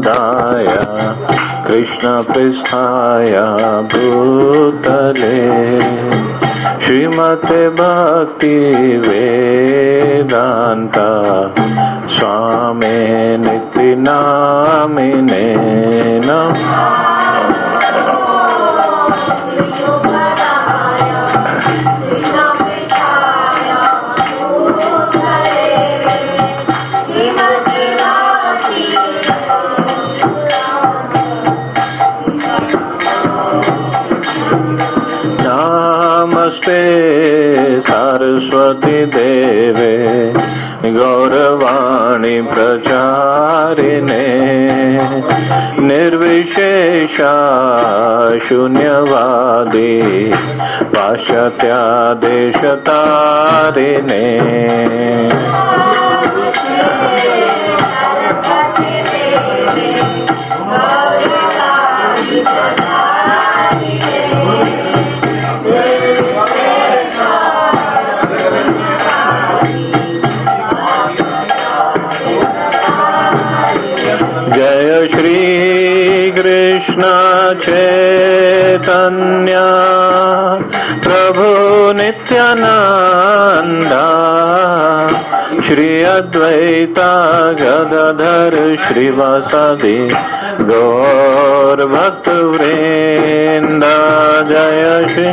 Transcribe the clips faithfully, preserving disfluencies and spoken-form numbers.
गोविन्दाय कृष्णपृष्ठाय भूतले श्रीमते भक्ति वेदांत स्वामी निति नामिने नमः। नमस्ते सरस्वती देवे गौरवाणी प्रचारिणे निर्विशेषा शून्यवादी पाश्चात्यादेशतारिणे जय श्री कृष्ण चैतन्य प्रभु नित्यानंद श्री अद्वैता गदाधर श्रीवासादि गौर भक्त वृंद। जय श्री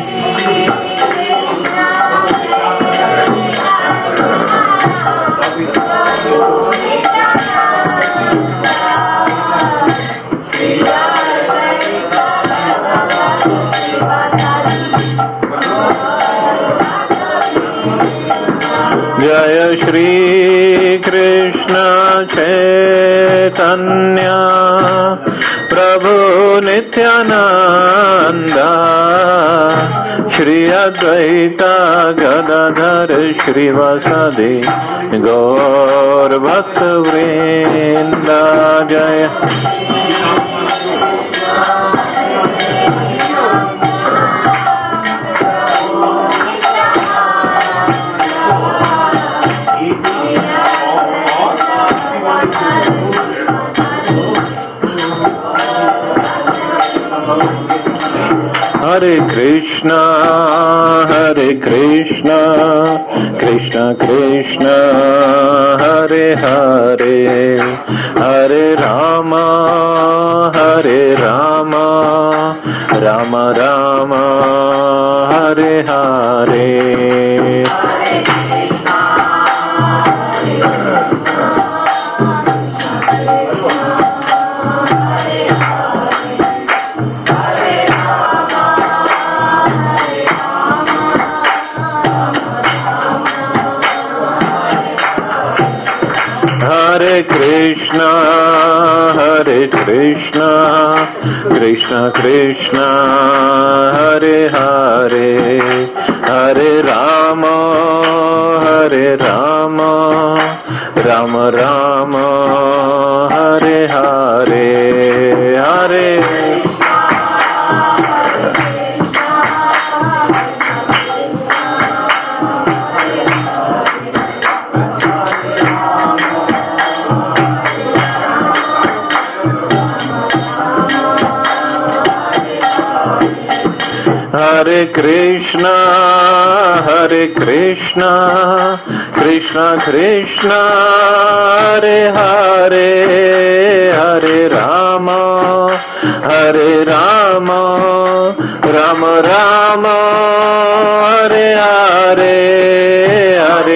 जय श्री कृष्ण चैतन्य प्रभु नित्यानंद श्री अद्वैता गदाधर श्रीवासादि गौर भक्त वृंद। जय हरे कृष्णा हरे कृष्णा कृष्णा कृष्णा हरे हरे हरे राम हरे राम राम राम हरे हरे। हरे कृष्णा हरे कृष्णा कृष्णा कृष्णा हरे हरे हरे राम हरे राम राम राम हरे हरे हरे। हरे कृष्णा हरे कृष्णा कृष्णा कृष्णा हरे हरे हरे राम हरे राम राम राम हरे हरे हरे।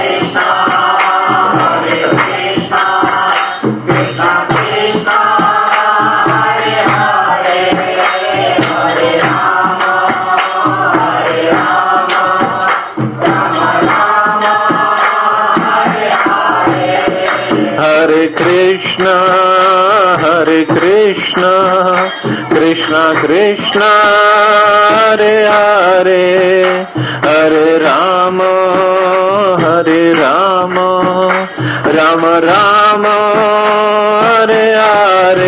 हरे कृष्णा हरे कृष्णा कृष्णा कृष्णा हरे हरे हरे राम हरे Ram Ram Ram Hare Hare.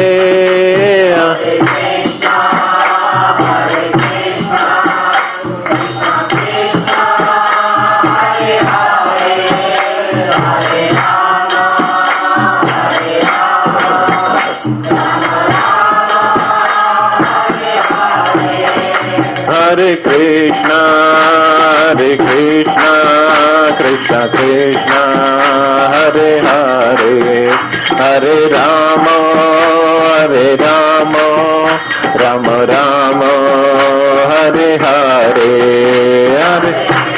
Hare Krishna, Hare Krishna, Krishna Krishna, Hare Hare, Hare Rama, Hare Rama, Rama Rama, Hare Hare, Hare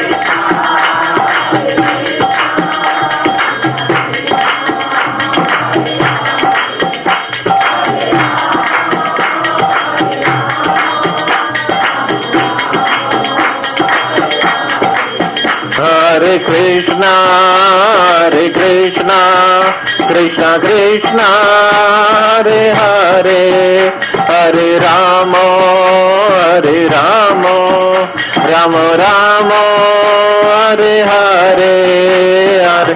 Hare Krishna, Hare Krishna, Krishna Krishna, Hare Hare, Hare Rama, Hare Rama, Rama Rama, Hare Hare, Hare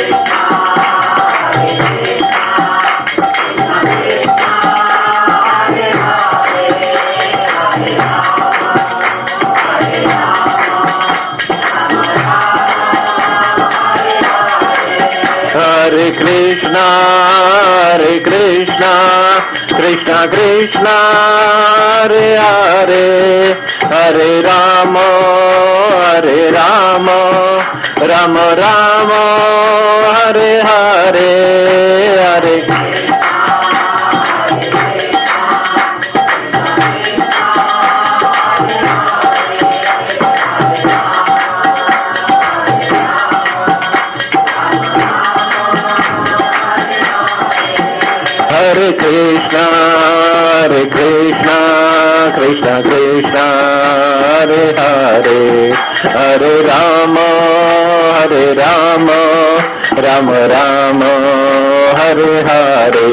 Hare Krishna, Hare Krishna, Krishna Krishna, Hare Hare, Hare Rama, Hare Rama, Rama Rama, Hare Hare, Hare Hare Krishna, Hare Krishna, Krishna Krishna, Hare Hare, Hare Rama, Hare Rama, Rama Rama, Hare Hare.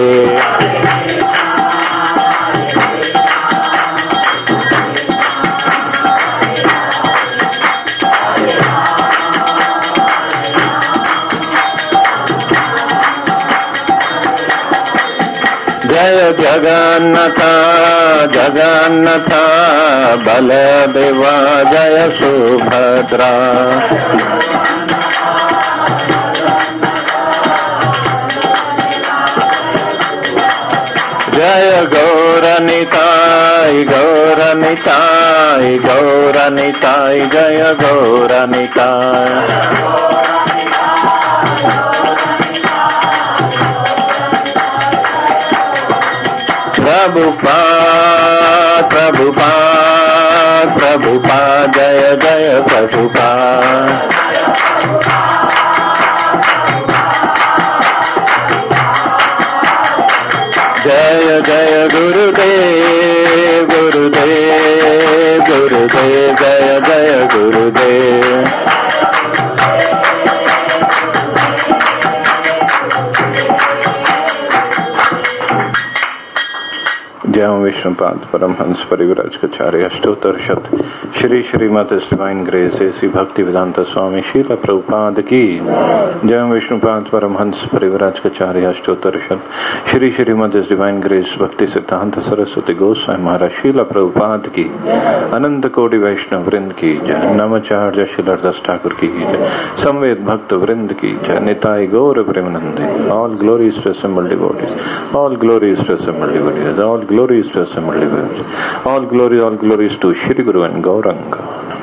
जय जगन्नाथ जगन्नाथ बलदेवा जय सुभद्रा जय गौरनिताय गौरनिताय गौरनिताय जय गौरनिताय प्रभुपाद प्रभुपाद प्रभुपाद जय जय प्रभुपाद जय जय गुरुदेव गुरुदेव गुरुदेव जय जय गुरुदेव जय विष्णुपाद परमहंस परिव्राजकाचार्य अष्टोत्तर शत श्री श्रीमद डिवाइन ग्रेस ऐसी भक्ति वेदांत स्वामी शीला प्रभुपाद की जय विष्णुपाद परमहंस परिव्राजकाचार्य अष्टोत्तर शत श्री श्रीमद डिवाइन ग्रेस भक्ति सिद्धांत सरस्वती गोस्वामी महाराज शीला प्रभुपाद की अनंत कोटि वैष्णव वृंद की जय नमाचार्य श्रीलरदास ठाकुर की जय संवेद भक्त वृंद की जय निताय गौर प्रेमानंदे all glories to assembled devotees all glories to assembled devotees all glories to assembled devotees. All glory, all glories to Shri Guru and Gauranga.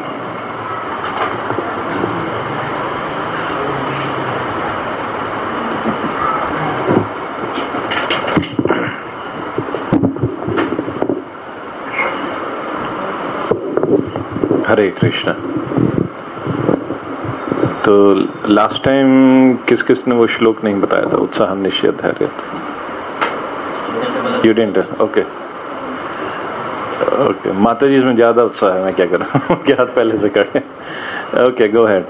Hare Krishna. तो लास्ट टाइम किस किस ने वो श्लोक नहीं बताया था? उत्साह निश्चय धैर्य। You didn't? Okay. Okay. माता जी इसमें ज्यादा उत्साह है, मैं क्या करूँ? क्या हाथ पहले से कर लें? Okay, go ahead.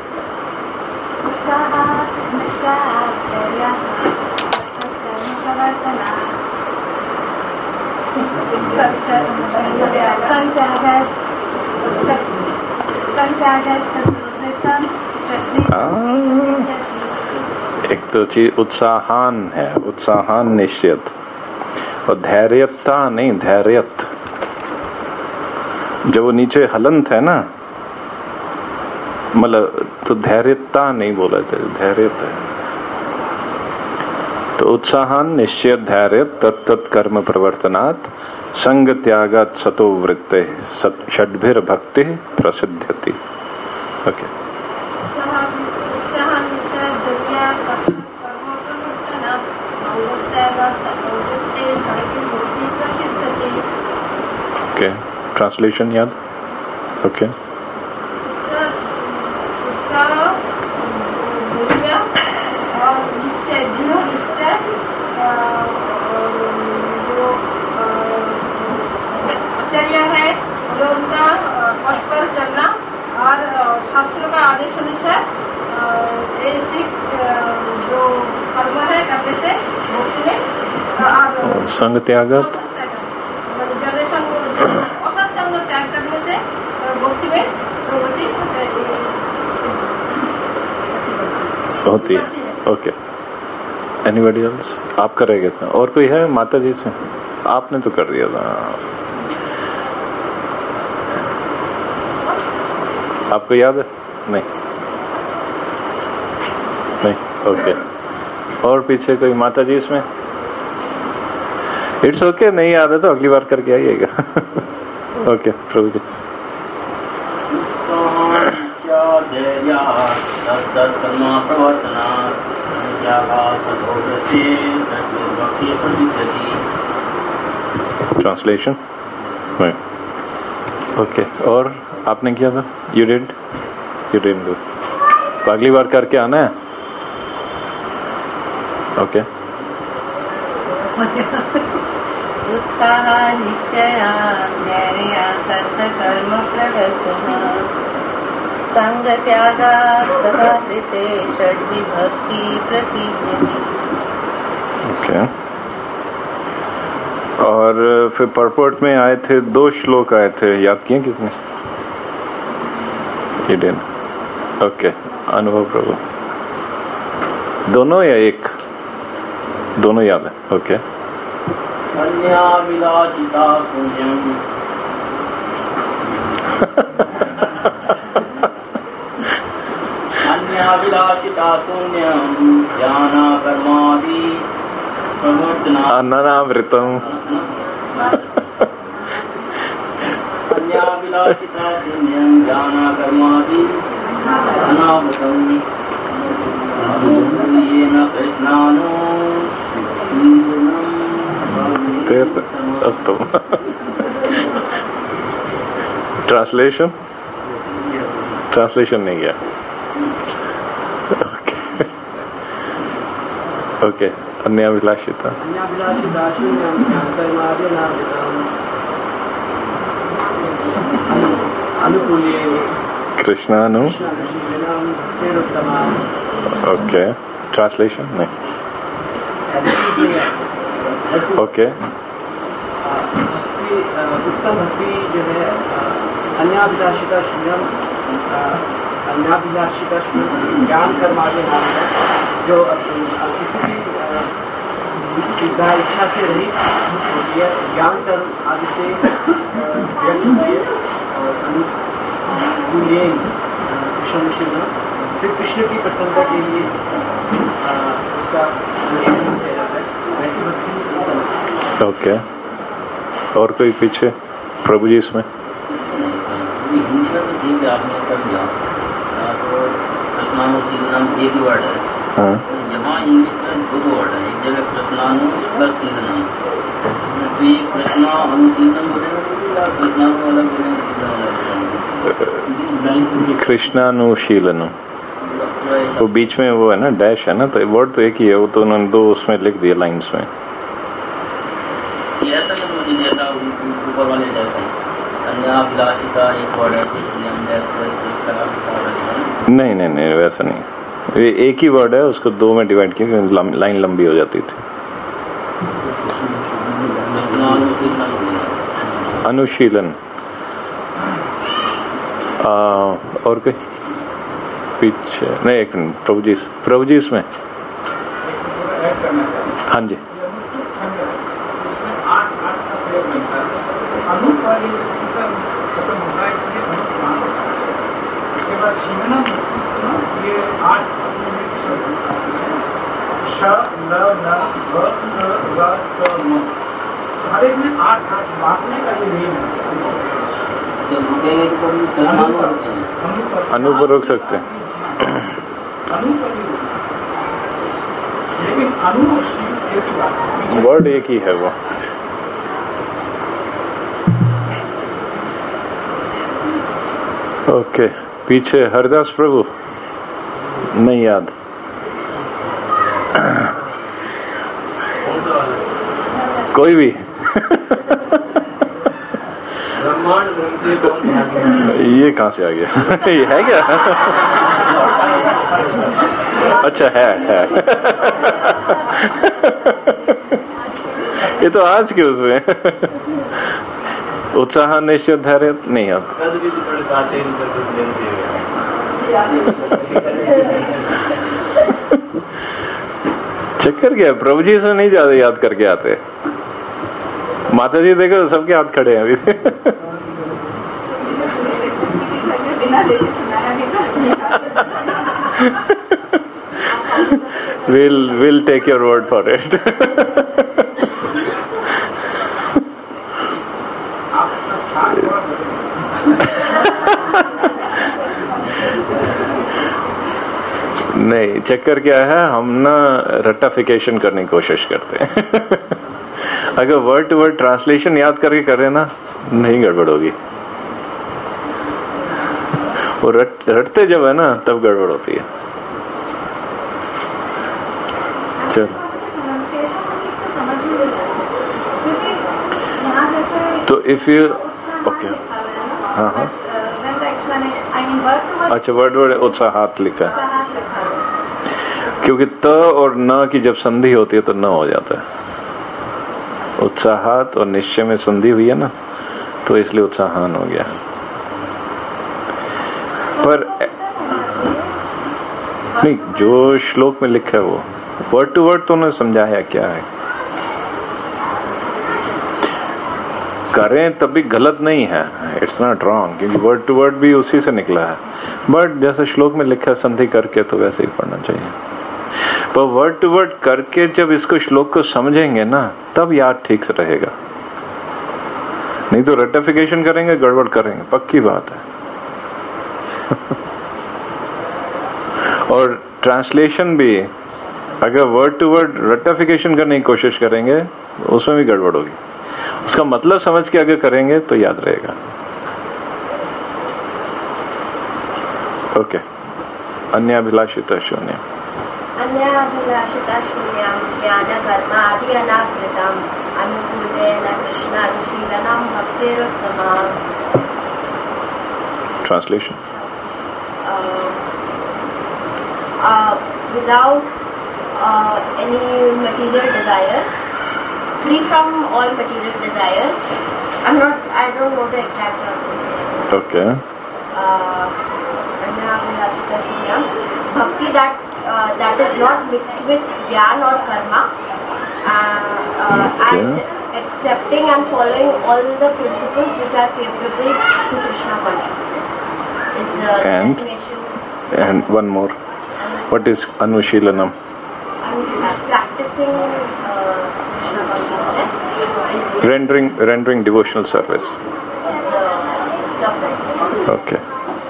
एक तो चीज उत्साहान है, उत्साहान निश्चित, और धैर्यता नहीं, धैर्यत। जब वो नीचे हलंत है ना, मतलब तो धैर्यता नहीं बोला जाए, धैर्यत है। तो उत्साहन निश्चय धैर्य तत्त कर्म प्रवर्तनात् संग त्यागात् सतो वृत्ते षड्भिर भक्ति प्रसिद्ध्यति। ओके ओके ट्रांसलेशन याद? ओके और निश्चय दृढ़ निश्चय जो आचार्य है जो उनका पथ पर चलना और शास्त्रों का आदेश अनुसार ये सिक्स जो कर्म है करने से मुक्ति में संग त्यागत असत संग त्याग करने से मुक्ति में प्रगति होती है। Okay anybody else? आप करेंगे था और कोई है माता जी से? आपने तो कर दिया था। आपको याद है? नहीं नहीं ओके और पीछे कोई माता जी इसमें? इट्स ओके okay, नहीं याद है तो अगली बार करके आइएगा। ओके प्रभु जी ट्रांसलेशन ओके और आपने किया था? You did you did do तो अगली बार करके आना है। ओके उत्साह निश्चय धैर्य तत्त कर्म प्रवर्तनात् संग त्यागात् सदा कृते षड्विभक्ति प्रसिद्ध्यति। ओके और फिर परपोर्ट में आए थे दो श्लोक आए थे, याद किए किसने? ओके अनुभव प्रभु दोनों या एक? दोनों याद है। ओके अन्याभिलाषिता शून्यम् अन्याभिलाषिता शून्यम् ज्ञानाकर्मादि प्रवर्तनात् अनावृतम् अन्याभिलाषिता शून्यम् ज्ञानाकर्मादि अनावृतम् येन कृष्णानो अब तो ट्रांसलेशन ट्रांसलेशन नहीं गया। ओके ओके अन्याभिलाषिता कृष्णानु ओके ट्रांसलेशन नहीं ओके उत्तम भक्ति जो है अन्याभिलाषिता शून्यम अन्याभिलाषिता शून्यम ज्ञान कर्मादि नाम है जो किसी भी इच्छा से रहित होती है, ज्ञान कर्म आदि से व्यक्त होती है और अनुकूलेन कृष्ण श्री कृष्ण की प्रसन्नता के लिए उसका अनुशीलन किया जाता है। वैसी भक्ति ओके okay. और कोई पीछे प्रभु जी इसमें? हिंदी में तो ठीक है आपने कर दिया तो कृष्णानुशीलनम एक ही वर्ड है। हाँ यहाँ इंग्लिश में दो दो वर्ड है, एक जगह कृष्णानु प्लस शीलनम तो ये कृष्णा अनुशीलन बोलेंगे या कृष्णानु अलग बोलेंगे शीलन अलग? कृष्णानुशीलनम वो बीच में वो है ना डैश है ना तो वर्ड तो एक ही है, वो तो उन्होंने दो उसमें लिख दिया लाइंस में। ऐसा नहीं जैसा ऊपर वाले जैसा अन्याभिलाषिता एक वर्ड है नहीं नहीं नहीं वैसा नहीं, ये एक ही वर्ड है उसको दो में डिवाइड किया क्योंकि लाइन लंबी हो जाती थी। अनुशीलन आ, और कोई पीछे नहीं? एक मिनट प्रभु जी प्रभु जी इसमें हाँ जी हर एक में आठ आठ बांटने का ये नियम है। जब रुकेंगे तो कभी कृष्णानु रुकेंगे, अनु पर रोक सकते हैं। अनु पर नहीं रुकना। लेकिन अनु और शिव एक ही बात है। वर्ड एक ही है वो। Okay okay. पीछे हरदास प्रभु नहीं याद। कोई भी ब्रह्मांड ब्रह्मदेव कौन सा? ये कहाँ से आ गया? ये है क्या? अच्छा है है ये तो आज के उसमें उत्साह निश्चय धैर्य नहीं आता। चक्कर क्या है, प्रभु जी से नहीं ज्यादा याद करके आते। माता जी देखो सबके हाथ खड़े हैं अभी। we'll we'll take your word for it. नहीं, चक्कर क्या है, हम ना रट्टाफिकेशन करने की कोशिश करते हैं। अगर वर्ड टू वर्ड ट्रांसलेशन याद करके करें ना, नहीं गड़बड़ होगी। वो रट रटते जब है ना तब गड़बड़ होती है। चल तो इफ यू ओके हाँ हाँ अच्छा वर्ड वर्ड उत्साहात लिखा है क्योंकि त और न की जब संधि होती है तो न हो जाता है। उत्साहात और निश्चय में संधि हुई है ना, तो इसलिए उत्साहान हो गया। पर नहीं, जो श्लोक में लिखा है वो वर्ड टू वर्ड तो उन्होंने समझाया क्या है। करें तब भी गलत नहीं है, इट्स नॉट रॉन्ग, क्योंकि वर्ड टू वर्ड भी उसी से निकला है। बट जैसे श्लोक में लिखा है संधि करके, तो वैसे ही पढ़ना चाहिए। पर वर्ड टू वर्ड करके जब इसको श्लोक को समझेंगे ना, तब याद ठीक से रहेगा। नहीं तो रेक्टिफिकेशन करेंगे, गड़बड़ करेंगे, पक्की बात है। और ट्रांसलेशन भी अगर वर्ड टू वर्ड रेक्टिफिकेशन करने की कोशिश करेंगे, उसमें भी गड़बड़ होगी। उसका मतलब समझ के अगर करेंगे तो याद रहेगा। ओके, अन्याभिलाषिता शून्य अन्याभिलाषिता शून्यं ज्ञान कर्म आदि अनावृतम् अनुकूलेन कृष्ण अनुशीलनं भक्तिरुत्तमा। Translation without uh, any material desires, free from all material desires. I'm not, I don't know the exact translation. Okay. Uh, Bhakti that uh, that is not mixed with jnana or karma, uh, uh, okay. and accepting and following all the principles which are favorable to Krishna consciousness is the and, definition. And one more. What is Anushilanam? Practicing uh, Krishna consciousness is rendering rendering devotional service. Is the, the okay.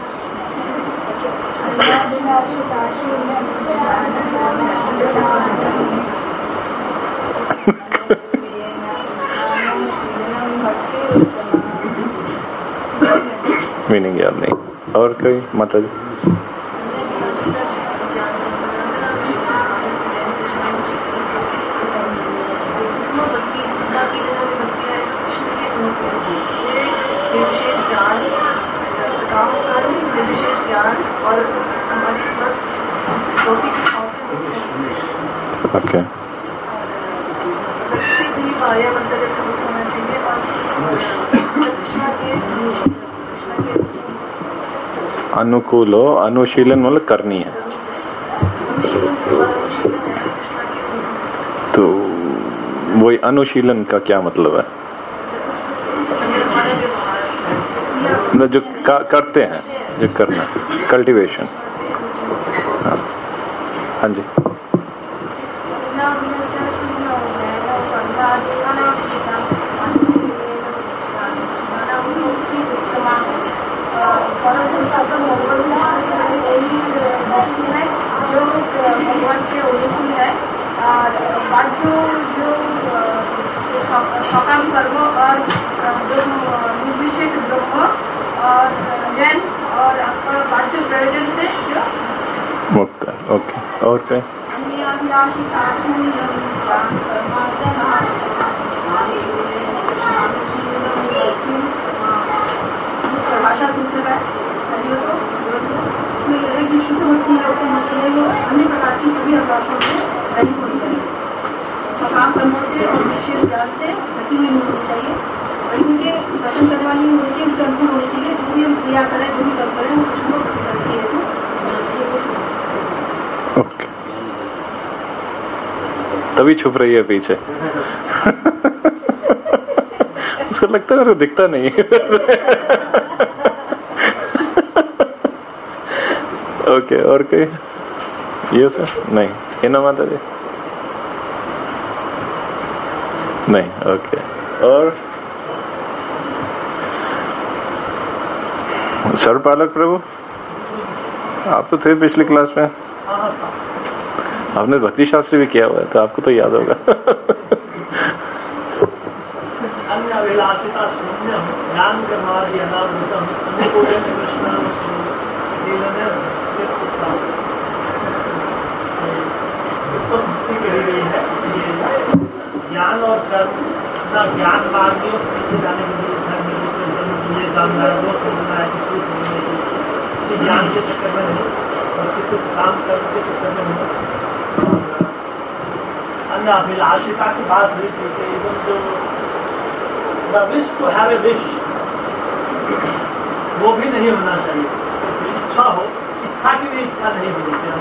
Meaning याद नहीं। और कोई माता जी? Okay अनुकूल हो, अनुशीलन मतलब करनी है। तो वही अनुशीलन का क्या मतलब है? मतलब जो करते हैं, जो करना, कल्टीवेशन। हाँ हाँ जी। सकाम कर्म और जो निर्विशेष ब्रह्म और जैन और आपका वाच्य प्रयोजन से जो मुक्त है। ओके, और क्या? भाषा सिलसिला इसमें यह है कि शुद्ध भक्ति होती है वो अन्य प्रकार की सभी अवकाशों से रहित होनी चाहिए, सकाम कर्मों से और विशेष ज्ञान से ढकी हुई नहीं होनी चाहिए, और इसमें के दर्शन करने वाली होनी चाहिए, उसके अनुकूल होनी चाहिए, जो भी हम क्रिया करें, जो भी कर्म करें वो कृष्ण को प्रसन्न करने के हेतु होना चाहिए। ओके, तभी छुप रही है पीछे। उसको लगता है दिखता नहीं। ओके, और कोई? ये सर नहीं, ये ना माता जी नहीं। ओके, और सर्वपालक प्रभु आप तो थे पिछली क्लास में, आपने भक्ति शास्त्री भी किया हुआ है तो आपको तो याद होगा। अभिलाषिता शून्यम ज्ञान कर्मादि अनावृतम अनुकूलन कृष्णाम शीलन उत्तम भक्ति कही गई है। ये ज्ञान और कर्म ना ज्ञान मार्ग से जाने के लिए धर्म से धर्म के लिए जानना है, वो समझना है, किसी समझने के किसी ज्ञान के चक्कर में नहीं और किसी काम कर्म के चक्कर में नहीं। अन्य अभिलाषिता की बात हुई थी कि एकदम जो The wish to have a wish, वो भी नहीं होना चाहिए। तो इच्छा हो, इच्छा की भी इच्छा नहीं होनी चाहिए।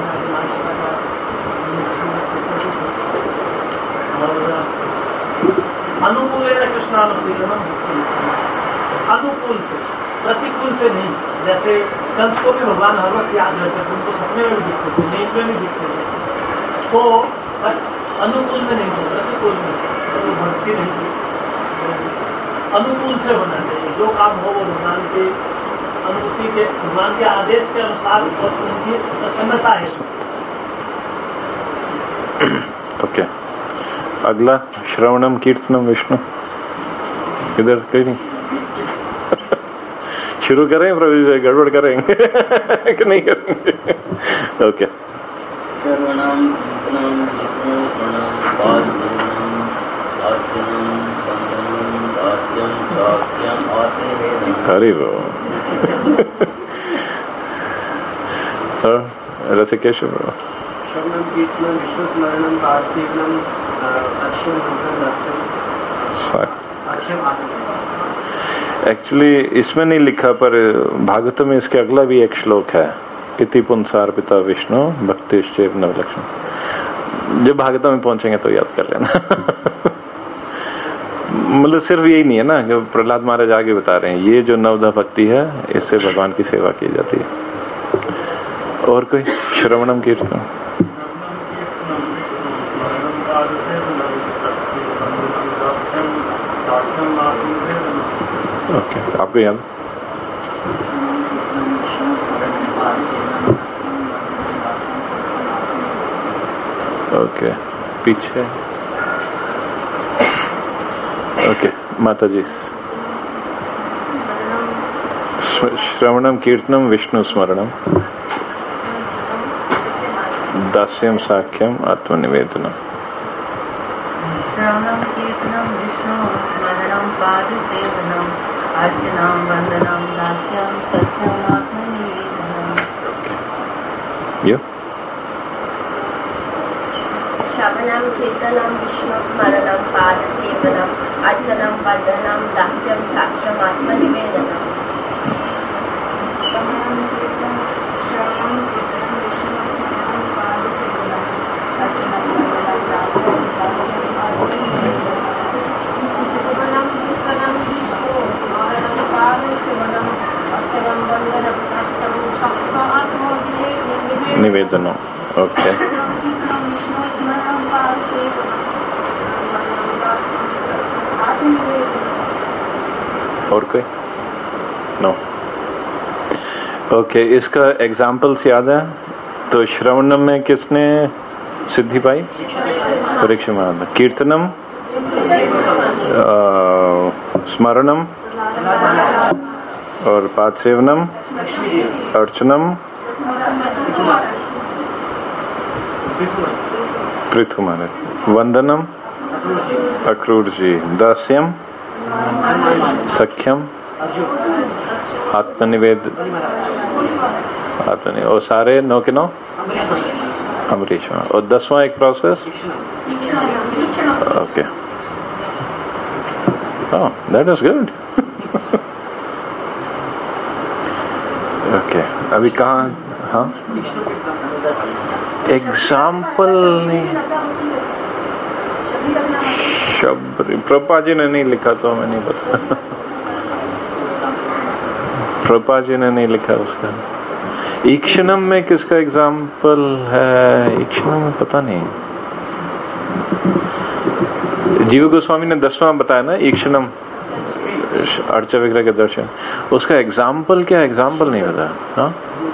और अनुकूल है कृष्णानुशीलनम, अनुकूल से, प्रतिकूल से नहीं। जैसे कंस को भी भगवान हर वक्त याद रहते थे, उनको सपने में दिखते थे, नींद में भी दिखते थे, तो अनुकूल में नहीं थे, प्रतिकूल में तो भक्ति नहीं थी। अनुकूल से होना चाहिए, जो काम हो वो भगवान के अनुमति के, भगवान के आदेश के अनुसार और उनकी प्रसन्नता है। ओके, अगला श्रवणम कीर्तनम विष्णु, इधर कहीं नहीं। शुरू करें प्रभु जी, गड़बड़ करेंगे कि नहीं करेंगे? ओके, श्रवणम कीर्तनम विष्णु प्रणम पादसेवनम दास्यम संतनम दास्यम साक्ष्यम आत्मनिवेदनम। हरि बोल। रसिकेश ब्रो। श्रवणम कीर्तनम विष्णु स्मरणम पादसेवनम दास्यम संतनम दास्यम साक्ष्यम आत्मनिवेदनम। एक्चुअली इसमें नहीं लिखा, पर भागवत में इसके अगला भी एक श्लोक है, इति पुंसार पिता विष्णु भक्तिश्चेव नवलक्षण। जब भागवत में पहुंचेंगे तो याद कर लेना। मतलब सिर्फ यही नहीं है ना, कि प्रहलाद महाराज आगे बता रहे हैं, ये जो नवधा भक्ति है इससे भगवान की सेवा की जाती है। और कोई श्रवणम कीर्तन? ओके, आपको याद? ओके, पीछे। ओके, माता जी। श्रवणम कीर्तनम विष्णु स्मरणम दास्यम साक्ष्यम आत्मनिवेदनम। श्रवणम कीर्तनम विष्णु स्मरणम पाद सेवनम अर्चनाम वंदनम दास्यम सत्यम आत्मनिवेदनम। यो श्रवणम कीर्तनम विष्णु स्मरणम पाद सेवनम अर्चनम वंदनम दास्यम साक्ष्यम आत्मनिवेदनम। श्रवणम कीर्तनम श्रवणम कीर्तनम विष्णु स्मरणम पाद सेवनम अर्चनम वंदनम दास्यम साक्ष्यम आत्मनिवेदनम। श्रवणम कीर्तनम विष्णु स्मरणम पाद सेवनम अर्चनम वंदनम दास्यम साक्ष्यम आत्मनिवेदनम। निवेदनम। ओके, और कोई? नो। ओके, इसका एग्जाम्पल्स याद है? तो श्रवणम में किसने सिद्धि पाई? परीक्षा महाराज। कीर्तनम स्मरणम और पाद सेवनम, अर्चनम, पृथुमान, वंदनम, अक्रूर जी, दास्यम, सख्यम, आत्मनिवेद, आत्मनिवेद, और सारे नौ के नौ अमरीश। और दसवां एक process, okay, oh that is good. Okay, अभी कहाँ? हाँ, एग्जाम्पल नहीं, शबरी प्रभुपाद जी ने नहीं लिखा तो हमें नहीं पता। प्रभुपाद जी ने नहीं लिखा उसका। ईक्षणम में किसका एग्जाम्पल है? ईक्षणम में पता नहीं। जीव गोस्वामी ने दसवां बताया ना, ईक्षणम अर्चा विग्रह के दर्शन, उसका एग्जाम्पल क्या? एग्जाम्पल नहीं बताया। हाँ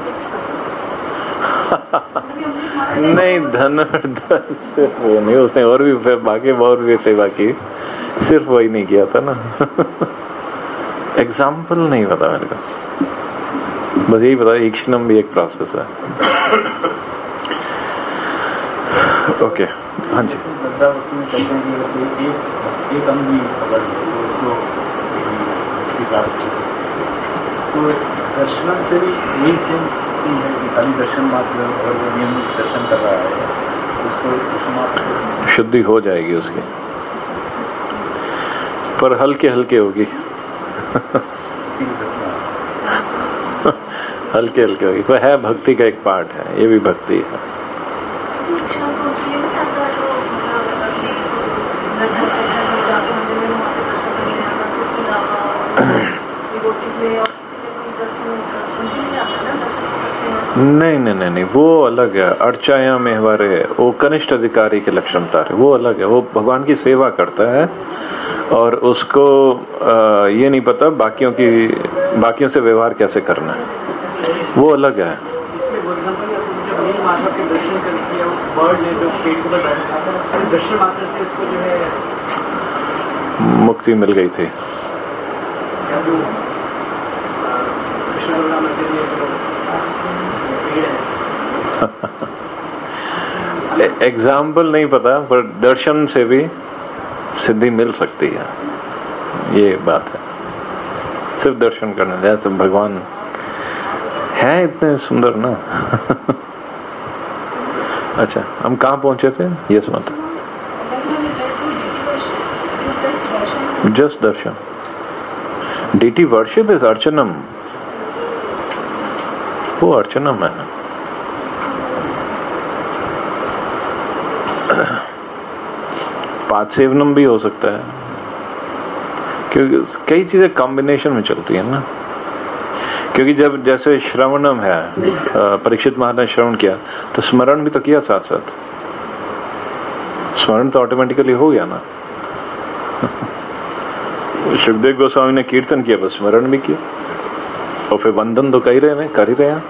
नहीं, धनुर्धर सिर्फ वो नहीं, उसने और भी बाकी और भी सेवा की, सिर्फ वही नहीं किया था ना। एग्जाम्पल नहीं पता मेरे को, बस यही पता ईक्षणम भी एक प्रोसेस है। ओके, हाँ जी। तो दर्शन से भी यही सेम खाली दर्शन मात्र और वो नियमित दर्शन कर रहा है, उसको दर्शन मात्र शुद्धि हो जाएगी उसकी, पर हल्के हल्के होगी। हल्के हल्के होगी, पर है भक्ति का एक पार्ट है, ये भी भक्ति है। नहीं नहीं नहीं नहीं, वो अलग है। अर्चाया में हमारे वो कनिष्ठ अधिकारी के लक्षण तारे, वो अलग है। वो भगवान की सेवा करता है और उसको आ, ये नहीं पता बाकियों की बाकियों से व्यवहार कैसे करना है, वो अलग है। मुक्ति मिल गई थी। एग्जाम्पल नहीं पता, पर दर्शन से भी सिद्धि मिल सकती है, ये बात है। सिर्फ दर्शन करने दे तो भगवान है इतने सुंदर ना। अच्छा, हम कहाँ पहुंचे थे? यस मत, जस्ट दर्शन। डीटी वर्शिप इज अर्चनम, वो अर्चनम है। पाद सेवनम भी हो सकता है, क्योंकि कई चीजें कॉम्बिनेशन में चलती है ना। क्योंकि जब जैसे श्रवणम है, परीक्षित महाराज ने श्रवण किया तो स्मरण भी तो किया साथ साथ, स्मरण तो ऑटोमेटिकली हो गया ना। सुखदेव गोस्वामी ने कीर्तन किया, बस स्मरण भी किया, और फिर वंदन तो कर ही रहे कर ही रहे हैं।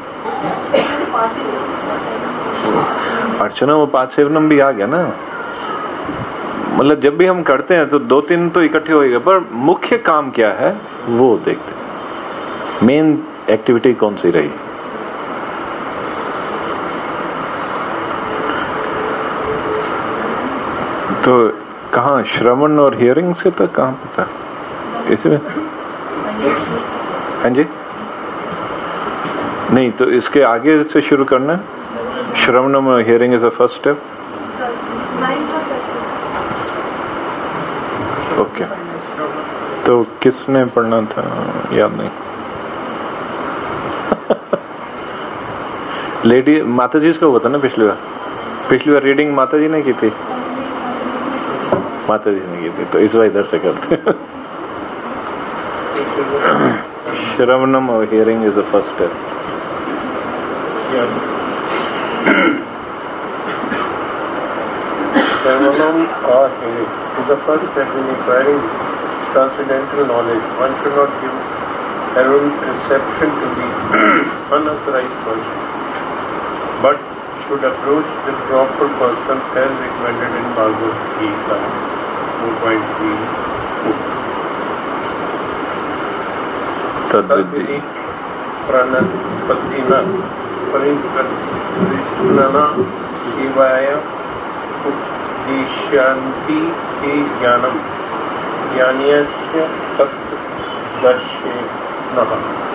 अर्चना वो पाद सेवनम भी आ गया ना। मतलब जब भी हम करते हैं तो दो तीन तो इकट्ठे होएगा, पर मुख्य काम क्या है वो देखते हैं, मेन एक्टिविटी कौन सी रही। तो कहाँ श्रवण और हियरिंग से तक कहाँ पता इसमें? हाँ जी, नहीं तो इसके आगे से शुरू करना। श्रवणम or hearing is the first step. Okay, तो किसने पढ़ना था याद नहीं। लेडी माता जी को होता ना पिछली बार, पिछली बार रीडिंग माता जी ने की थी, माता जी ने की थी, तो इस बार इधर से करते। श्रवणम or hearing is the first step. Shravanam or hearing is the first step in acquiring transcendental knowledge. One should not give erroneous reception to the unauthorized person, but should approach the proper person as recommended in Bhagavad Gita four point three. तद्विद्धि प्रणपतिना परिकृष्णना शिवाय उपदिशन्ति ते ज्ञानम ज्ञानियस्य तत्दर्शिनः.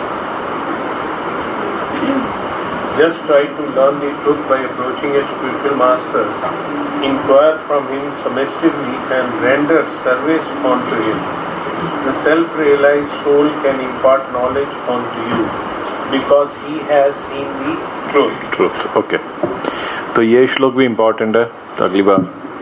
Just try to learn the truth by approaching a spiritual master. Inquire from him submissively and render service unto him. The self-realized soul can impart knowledge unto you because he has seen the truth. Truth. Okay. तो ये श्लोक भी important है, तो अगली बार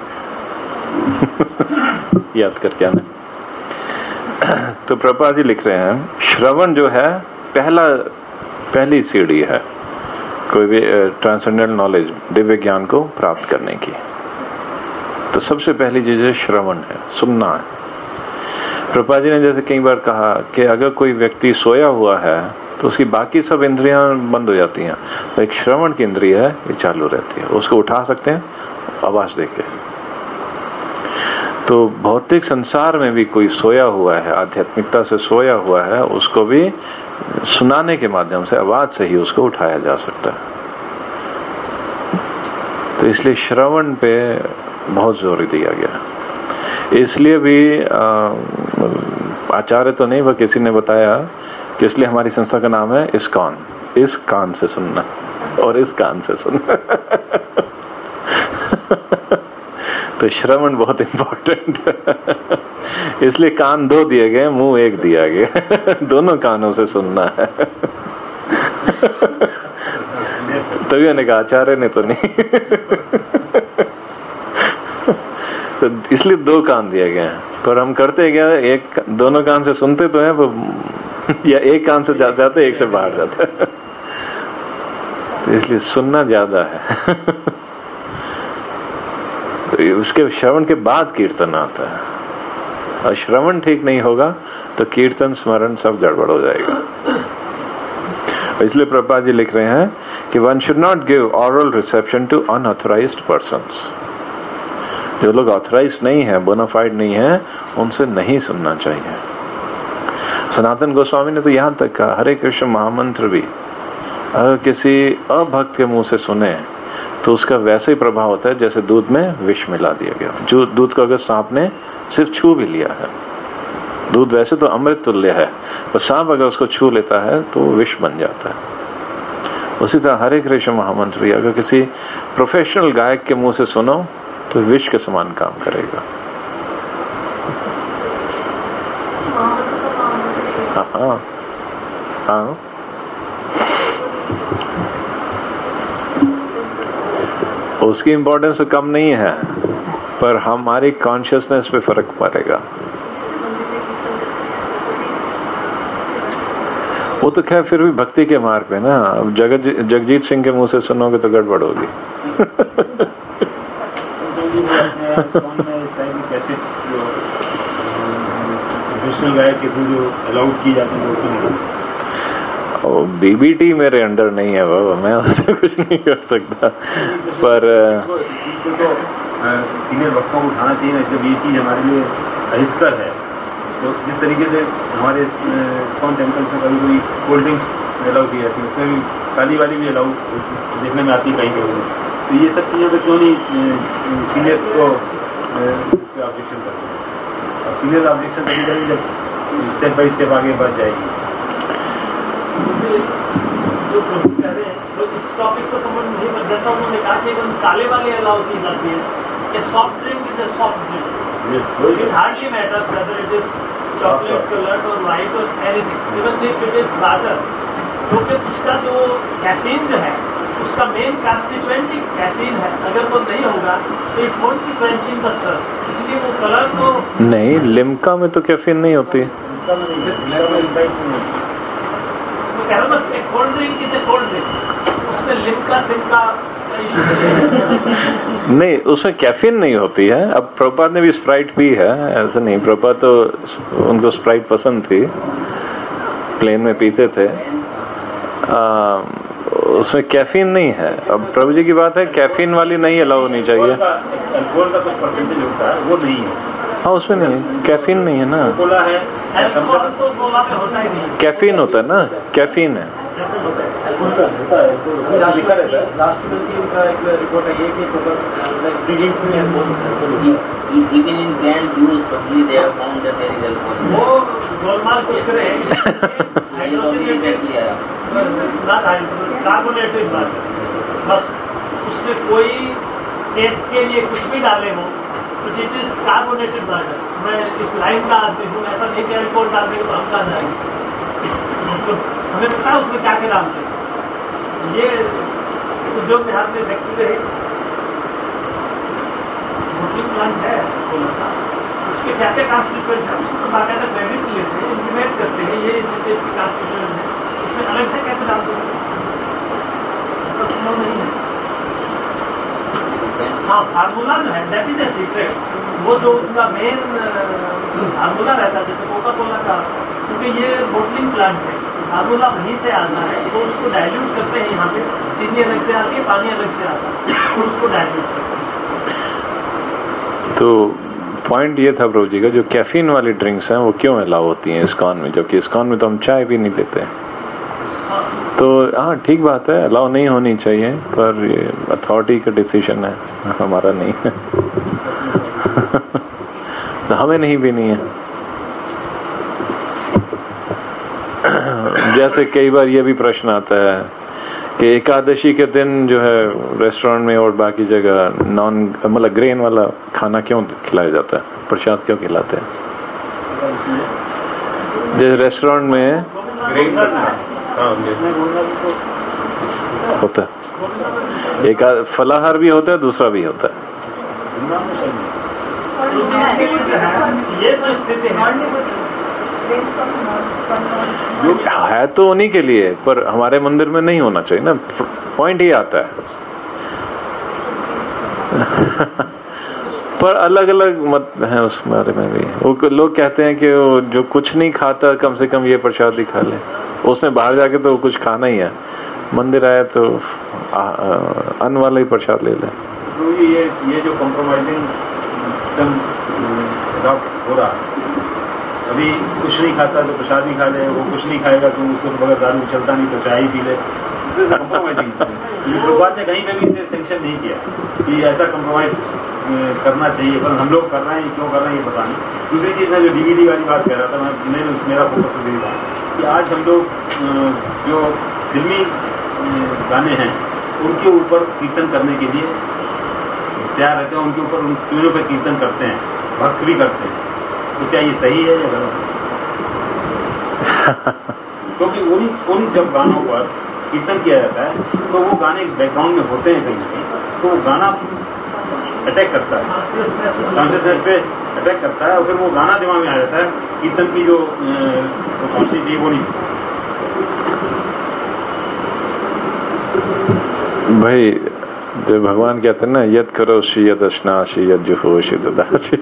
याद करके आना. तो प्रभुपाद जी लिख रहे हैं, श्रवण जो है पहला पहली सीढ़ी है कोई भी ट्रांसेंडेंटल नॉलेज, दिव्य ज्ञान को प्राप्त करने की. तो सबसे पहली चीज है श्रवण है, सुनना है. प्रभुपाद जी ने जैसे कई बार कहा कि अगर कोई व्यक्ति सोया हुआ है तो उसकी बाकी सब इंद्रियां बंद हो जाती हैं, तो एक श्रवण की इंद्रिय है ये चालू रहती है, उसको उठा सकते हैं आवाज देके. तो भौतिक संसार में भी कोई सोया हुआ है, आध्यात्मिकता से सोया हुआ है, उसको भी सुनाने के माध्यम से, आवाज से ही उसको उठाया जा सकता है. तो इसलिए श्रवण पे बहुत जोर दिया गया. इसलिए भी आचार्य तो नहीं, वह किसी ने बताया कि इसलिए हमारी संस्था का नाम है इस्कॉन. इस कान से सुनना और इस कान से सुनना. तो श्रवण बहुत इम्पोर्टेंट है. इसलिए कान दो दिए गए, मुंह एक दिया गया. दोनों कानों से सुनना है. तभी मैंने कहा आचार्य ने तो नहीं. तो इसलिए दो कान दिए गए हैं. पर हम करते क्या, एक दोनों कान से सुनते तो हैं, या एक कान से जा, जाते एक से बाहर जाते. तो इसलिए सुनना ज्यादा है. तो उसके श्रवण के बाद कीर्तन आता है, और श्रवण ठीक नहीं होगा तो कीर्तन स्मरण सब गड़बड़ हो जाएगा. इसलिए प्रभुपाद जी लिख रहे हैं कि one should not give aural reception to unauthorized persons. जो लोग ऑथराइज्ड नहीं है, बोनाफाइड नहीं है, उनसे नहीं सुनना चाहिए. सनातन गोस्वामी ने तो यहाँ तक कहा, हरे कृष्ण महामंत्र भी अगर किसी अभक्त के मुंह से सुने तो उसका वैसे ही प्रभाव होता है जैसे दूध में विष मिला दिया गया. जो दूध को अगर सांप ने सिर्फ छू भी लिया है, दूध वैसे तो अमृत तुल्य है, पर सांप अगर उसको छू लेता है तो विष बन जाता है. उसी तरह हरे कृष्ण महामंत्र भी अगर किसी प्रोफेशनल गायक के मुंह से सुनो तो विष के समान काम करेगा. हाँ हाँ उसकी इम्पोर्टेंस कम नहीं है, पर हमारी कॉन्शियसनेस पे फर्क पड़ेगा. वो तो खैर फिर भी भक्ति के मार्ग पे ना. अब जगत जगजीत सिंह के मुंह से सुनोगे तो गड़बड़ होगी. बीबीटी मेरे अंडर नहीं है बाबा, मैं उससे कुछ नहीं कर सकता. पर सीनियर वक्ताओं को उठाना चाहिए, जब ये चीज़ हमारे लिए अहितकर है. तो जिस तरीके से हमारे इस्कॉन टेम्पल्स में कभी कोई कोल्ड ड्रिंक्स अलाउ की जाती है, उसमें भी काली वाली भी अलाउ देखने में आती है कहीं कहीं. तो ये सब चीज़ों पर क्यों नहीं सीनियर्स को इस पर ऑब्जेक्शन करते हैं. और सीनियर ऑब्जेक्शन कभी कभी जब स्टेप बाई स्टेप आगे बढ़ जाएगी. जो प्रभु कह रहे हैं लोग इस टॉपिक से संबंध नहीं, पर जैसा उन्होंने कहा कि काले वाले अलाउ की जाती है. A soft drink is a soft drink. It hardly matters whether it is chocolate coloured or white or anything, even if it is water. क्योंकि उसका जो कैफीन जो है उसका मेन कॉन्स्टिट्यूएंट ही कैफीन है. अगर वो नहीं होगा तो it won't be quenching the thirst. इसलिए वो कलर तो नहीं, लिम्का में तो कैफीन नहीं होती. Cold drink is a cold drink, उसमें लिम्का सिम्का नहीं, उसमें कैफीन नहीं होती है. अब प्रभुपाद ने भी स्प्राइट पी है, ऐसा नहीं. प्रभुपाद तो उनको स्प्राइट पसंद थी, प्लेन में पीते थे. आ, उसमें कैफीन नहीं है. अब प्रभु जी की बात है, कैफीन वाली नहीं अलाउ होनी चाहिए. अल्कोहल का जो परसेंटेज होता है वो नहीं है. हाँ उसमें नहीं है, कैफीन नहीं है ना, कोला है, अल्कोहल तो कोला में होता ही नहीं। कैफीन होता है ना, कैफीन है। राष्ट्रपति का एक रिपोर्ट है ये कि ड्रिंक्स में Even in canned juice, probably they have found that there is alcohol. वो गोलमाल कुछ करे ये तो अभी रिसेंटली आया। कार्बोनेटेड वाटर, बस उसमें कोई टेस्ट के लिए कुछ भी डाले हो तो इट इज कार्बोनेटेड वाटर। मैं इस लाइन का आदमी हूँ, ऐसा नहीं कि अल्कोहल डाल देंगे तो हम कहाँ जाएंगे, मतलब हमें पता है उसमें क्या क्या डालते हैं। ये उद्योग बिहार में व्यक्ति रहे बोटलिंग प्लांट है कोला का, उसके क्या क्या कॉन्स्टिट्यूएंट है उसको तो बाकायदा क्रेडिट लेते हैं, इंटीमेट करते हैं ये जितने इसके कॉन्स्टिट्यूएंट है, उसमें अलग से कैसे डालते हैं, ऐसा संभव नहीं है। हाँ फार्मूला जो है दैट इज ए सीक्रेट, वो जो उनका मेन फार्मूला रहता है जैसे कोका कोला का, क्योंकि ये बोटलिंग प्लांट है, फार्मूला वहीं से आता है, तो उसको डाइल्यूट करते हैं, यहाँ पे चीनी अलग से आती है, पानी अलग से आता है, और उसको डाइल्यूट करते हैं। तो पॉइंट ये था प्रभु जी का, जो कैफीन वाली ड्रिंक्स हैं वो क्यों अलाउ होती हैं इस्कॉन में, जबकि इस्कॉन में तो हम चाय भी नहीं लेते हैं। तो हाँ ठीक बात है, अलाउ नहीं होनी चाहिए, पर ये अथॉरिटी का डिसीजन है, हमारा नहीं है। तो हमें नहीं पीनी है। जैसे कई बार ये भी प्रश्न आता है कि एकादशी के दिन जो है रेस्टोरेंट में और बाकी जगह नॉन मतलब ग्रेन वाला खाना क्यों खिलाया जाता है, प्रसाद क्यों खिलाते हैं? जैसे रेस्टोरेंट में होता है, एक फलाहार भी होता है, दूसरा भी होता है। ये जो स्थिति है है तो उन्हीं के लिए, पर हमारे मंदिर में नहीं होना चाहिए ना, पॉइंट ही आता है। पर अलग अलग मत है उस बारे में भी, वो लोग कहते हैं कि वो जो कुछ नहीं खाता कम से कम ये प्रसाद ही खा ले, उसने बाहर जाके तो कुछ खाना ही है, मंदिर आया तो अन्न वाला ही प्रसाद ले ले। तो ये ये जो कॉम्प्रोमाइजिंग सिस्टम अडॉप्ट हो रहा है, अभी कुछ नहीं खाता तो प्रसाद ही खा ले, वो कुछ नहीं खाएगा तो उसको तो बगैर दारू चलता नहीं तो चाय ही पी ले, कॉम्प्रोमाइजिंग। बात ने कहीं पे भी इसे सेंक्शन नहीं किया कि ऐसा कॉम्प्रोमाइज करना चाहिए, पर हम लोग कर रहे हैं, क्यों कर रहे हैं ये पता नहीं। दूसरी चीज़ मैं जो डीवीडी वाली बात कह रहा था, मैं मैंने उस मेरा फोकस यही था कि आज हम लोग जो फिल्मी गाने हैं उनके ऊपर कीर्तन करने के लिए तैयार रहते हैं, उनके ऊपर उन ट्यूनों पर कीर्तन करते हैं, भक्त भी करते हैं, तो क्या ये सही है या गलत? क्योंकि उन उन जब गानों पर कीर्तन किया जाता है तो वो गाने बैकग्राउंड में होते हैं कहीं कहीं, तो वो गाना अटैक करता है, कॉन्शियसनेस पे अटैक करता है, और फिर वो गाना दिमाग में आ जाता है, कीर्तन की जो पहुंचनी चाहिए वो नहीं। भाई जो भगवान कहते हैं ना, यद करो शी यद अश्नाशी यद जुहोशी ददासी,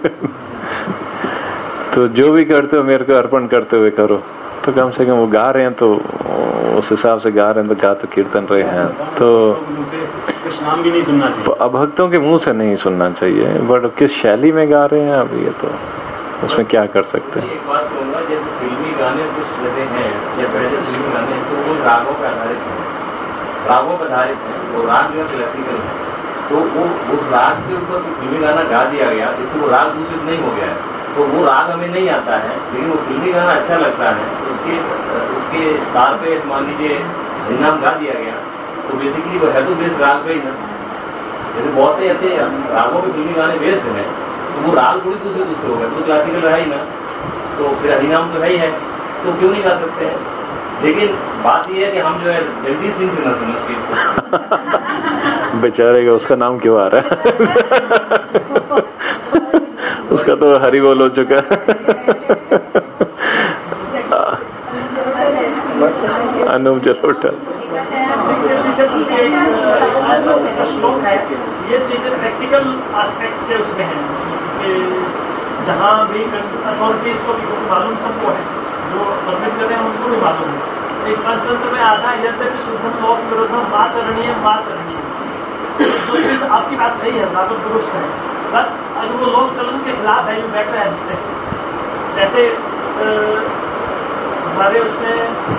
तो जो भी करते हो मेरे को अर्पण करते हुए करो। तो कम से कम वो गा रहे हैं तो उस हिसाब से गा रहे हैं, तो गा तो कीर्तन रहे हैं, तो नाम भी नहीं सुनना चाहिए, अभक्तों के मुंह से नहीं सुनना चाहिए, बट किस शैली में गा रहे हैं अब ये तो उसमें क्या कर सकते हैं। एक बात कहूँगा, जैसे फिल्मी गाने कुछ जैसे हैं या पहले फिल्मी गाने तो वो रागों पर आधारित हैं, रागों पर आधारित हैं, वो राग जो क्लासिकल है, तो वो उस राग के ऊपर फिल्मी गाना गा दिया गया, इससे वो राग दूषित नहीं हो गया है, तो वो राग हमें नहीं आता है, लेकिन वो फिल्मी गाना अच्छा लगता है, उसके उसके तार पे मान लीजिए नाम गा दिया गया, तो बेसिकली वो है तो बेस राग पे ही ना। जैसे बहुत से ऐसे रागों पे फिल्मी गाने बेस्ड हैं, तो वो राग थोड़ी दूसरे दूसरे हो गए, तो क्लासिकल रहा ही ना, तो फिर हरिनाम तो है ही है, तो क्यों नहीं गा सकते हैं। लेकिन बात ये है कि हम जो है जल्दी सिंह से ना सुने उस चीज को। बेचारे का उसका नाम क्यों आ रहा है? उसका तो हरि बोल हो चुका है। अनुप जलोटा श्लोक है, ये चीजें प्रैक्टिकल एस्पेक्ट के उसमें है कि जहाँ भी अथॉरिटीज को भी मालूम सबको है, जो परमिट कर रहे हैं उनको भी मालूम है। एक प्रश्न में आता है यद्यपि शुद्धम लोक विरोधम माँ चरणीय माँ चरणीय, जो चीज आपकी बात सही है, बात दुरुस्त है, बट अगर वो लोक चलन के खिलाफ है, यू बेटर एब्स्टेन। जैसे हमारे उसमें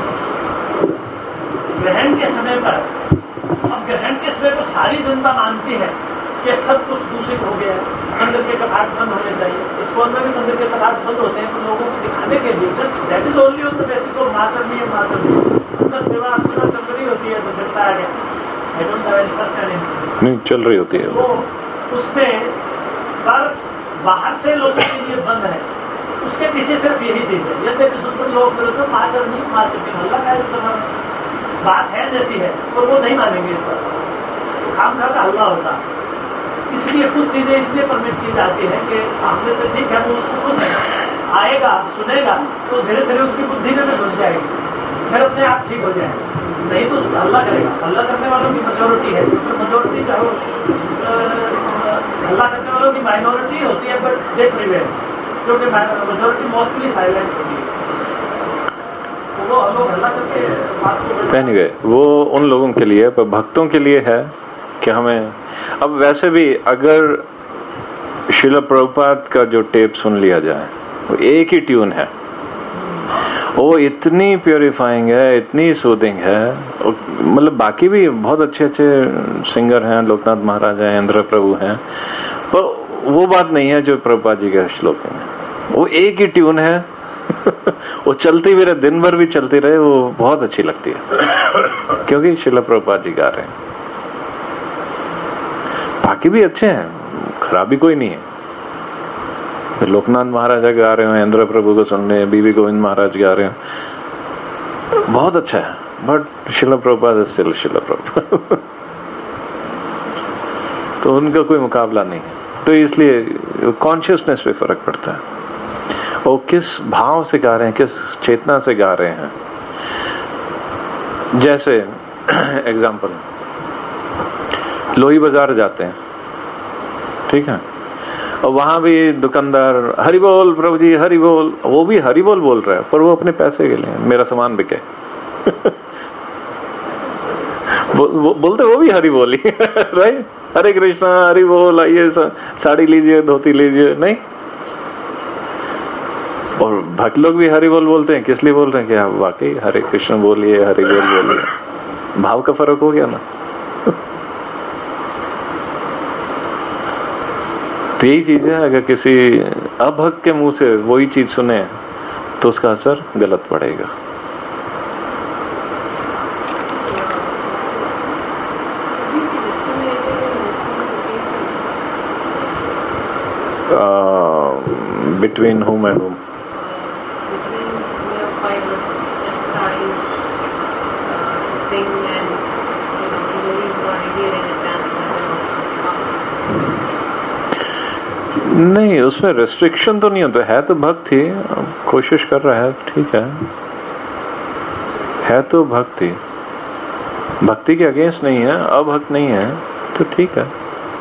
ग्रहण के समय पर, अब ग्रहण के समय पर सारी जनता मानती है कि सब कुछ दूषित हो गया है, मंदिर के कपाट बंद होने चाहिए। इस्कॉन में भी मंदिर के कपाट बंद होते हैं, तो लोगों को दिखाने के लिए, just that is only on the basis of माचरनी है माचरनी उनका सेवा अर्चना चल रही होती है, तो चलता आ गया। I don't have any personal नहीं चल रही होती है वो उसमें, पर बाहर से लोगों के लिए बंद है। उसके पीछे सिर्फ यही चीज है, यद्यपि सुंदर लोग मिले तो माचरनी माचरनी हल्ला का बात है जैसी है, और वो नहीं मानेंगे इस पर, तो खाम खा का हल्ला होता है। इसलिए कुछ चीजें इसलिए परमिट की जाती है कि सामने से ठीक है वो उसको खुश है, आएगा सुनेगा तो धीरे धीरे उसकी बुद्धि में भी घुस जाएगी, फिर अपने आप ठीक हो जाएगा। नहीं तो उसको हल्ला करेगा, हल्ला करने वालों की मेजोरिटी है, तो मेजोरिटी चाहे हल्ला करने वालों की माइनॉरिटी होती है, बट दे प्रिवेल, क्योंकि मेजोरिटी मोस्टली साइलेंट होती है। तो वो लोग हल्ला करके बात को एनीवे वो उन लोगों के लिए, पर भक्तों के लिए है कि हमें, अब वैसे भी अगर श्रील प्रभुपाद का जो टेप सुन लिया जाए, वो एक ही ट्यून है, वो इतनी प्योरीफाइंग है, इतनी सूदिंग है। मतलब बाकी भी बहुत अच्छे अच्छे सिंगर हैं, लोकनाथ महाराज हैं, इंद्र प्रभु हैं, पर वो बात नहीं है जो प्रभुपाद जी के श्लोक में। वो एक ही ट्यून है वो चलती भी रहे, दिन भर भी चलती रहे, वो बहुत अच्छी लगती है क्योंकि श्रील प्रभुपाद जी गा रहे हैं। बाकी भी अच्छे हैं, खराबी कोई नहीं है। लोकनाथ महाराज गा रहे हो, इंद्र प्रभु को सुन रहे हैं, बीवी गोविंद महाराज गा रहे हो, बहुत अच्छा है, बट श्रील प्रभुपाद स्टिल श्रील प्रभुपाद तो उनका कोई मुकाबला नहीं है। तो इसलिए कॉन्शियसनेस पे फर्क पड़ता है, और किस भाव से गा रहे हैं, किस चेतना से गा रहे हैं। जैसे एग्जाम्पल, लोही बाजार जाते हैं, ठीक है, और वहां भी दुकानदार हरि बोल प्रभु जी हरि बोल, वो भी हरि बोल बोल रहा है, पर वो अपने पैसे के लिए, मेरा सामान बिके बो, बो, बोलते वो भी हरि बोल ही राइट, हरे कृष्णा हरि बोल, आइए साड़ी लीजिए धोती लीजिए, नहीं। और भक्त लोग भी हरि बोल बोलते हैं, किस लिए बोल रहे हैं कि आप वाकई हरे कृष्ण बोलिए, हरि बोल बोलिए। भाव का फर्क हो गया ना। तो यही चीज है, अगर किसी अभक्त के मुंह से वही चीज सुने तो उसका असर गलत पड़ेगा। Between whom and whom? Between neophyte just starting uh, sing and you know he believes already in advance level. नहीं, उसमें रेस्ट्रिक्शन तो नहीं होता है, तो भक्त ही कोशिश कर रहा है, ठीक है, है तो भक्त ही, भक्ति के अगेंस्ट नहीं है, अभक्त नहीं है, तो ठीक है।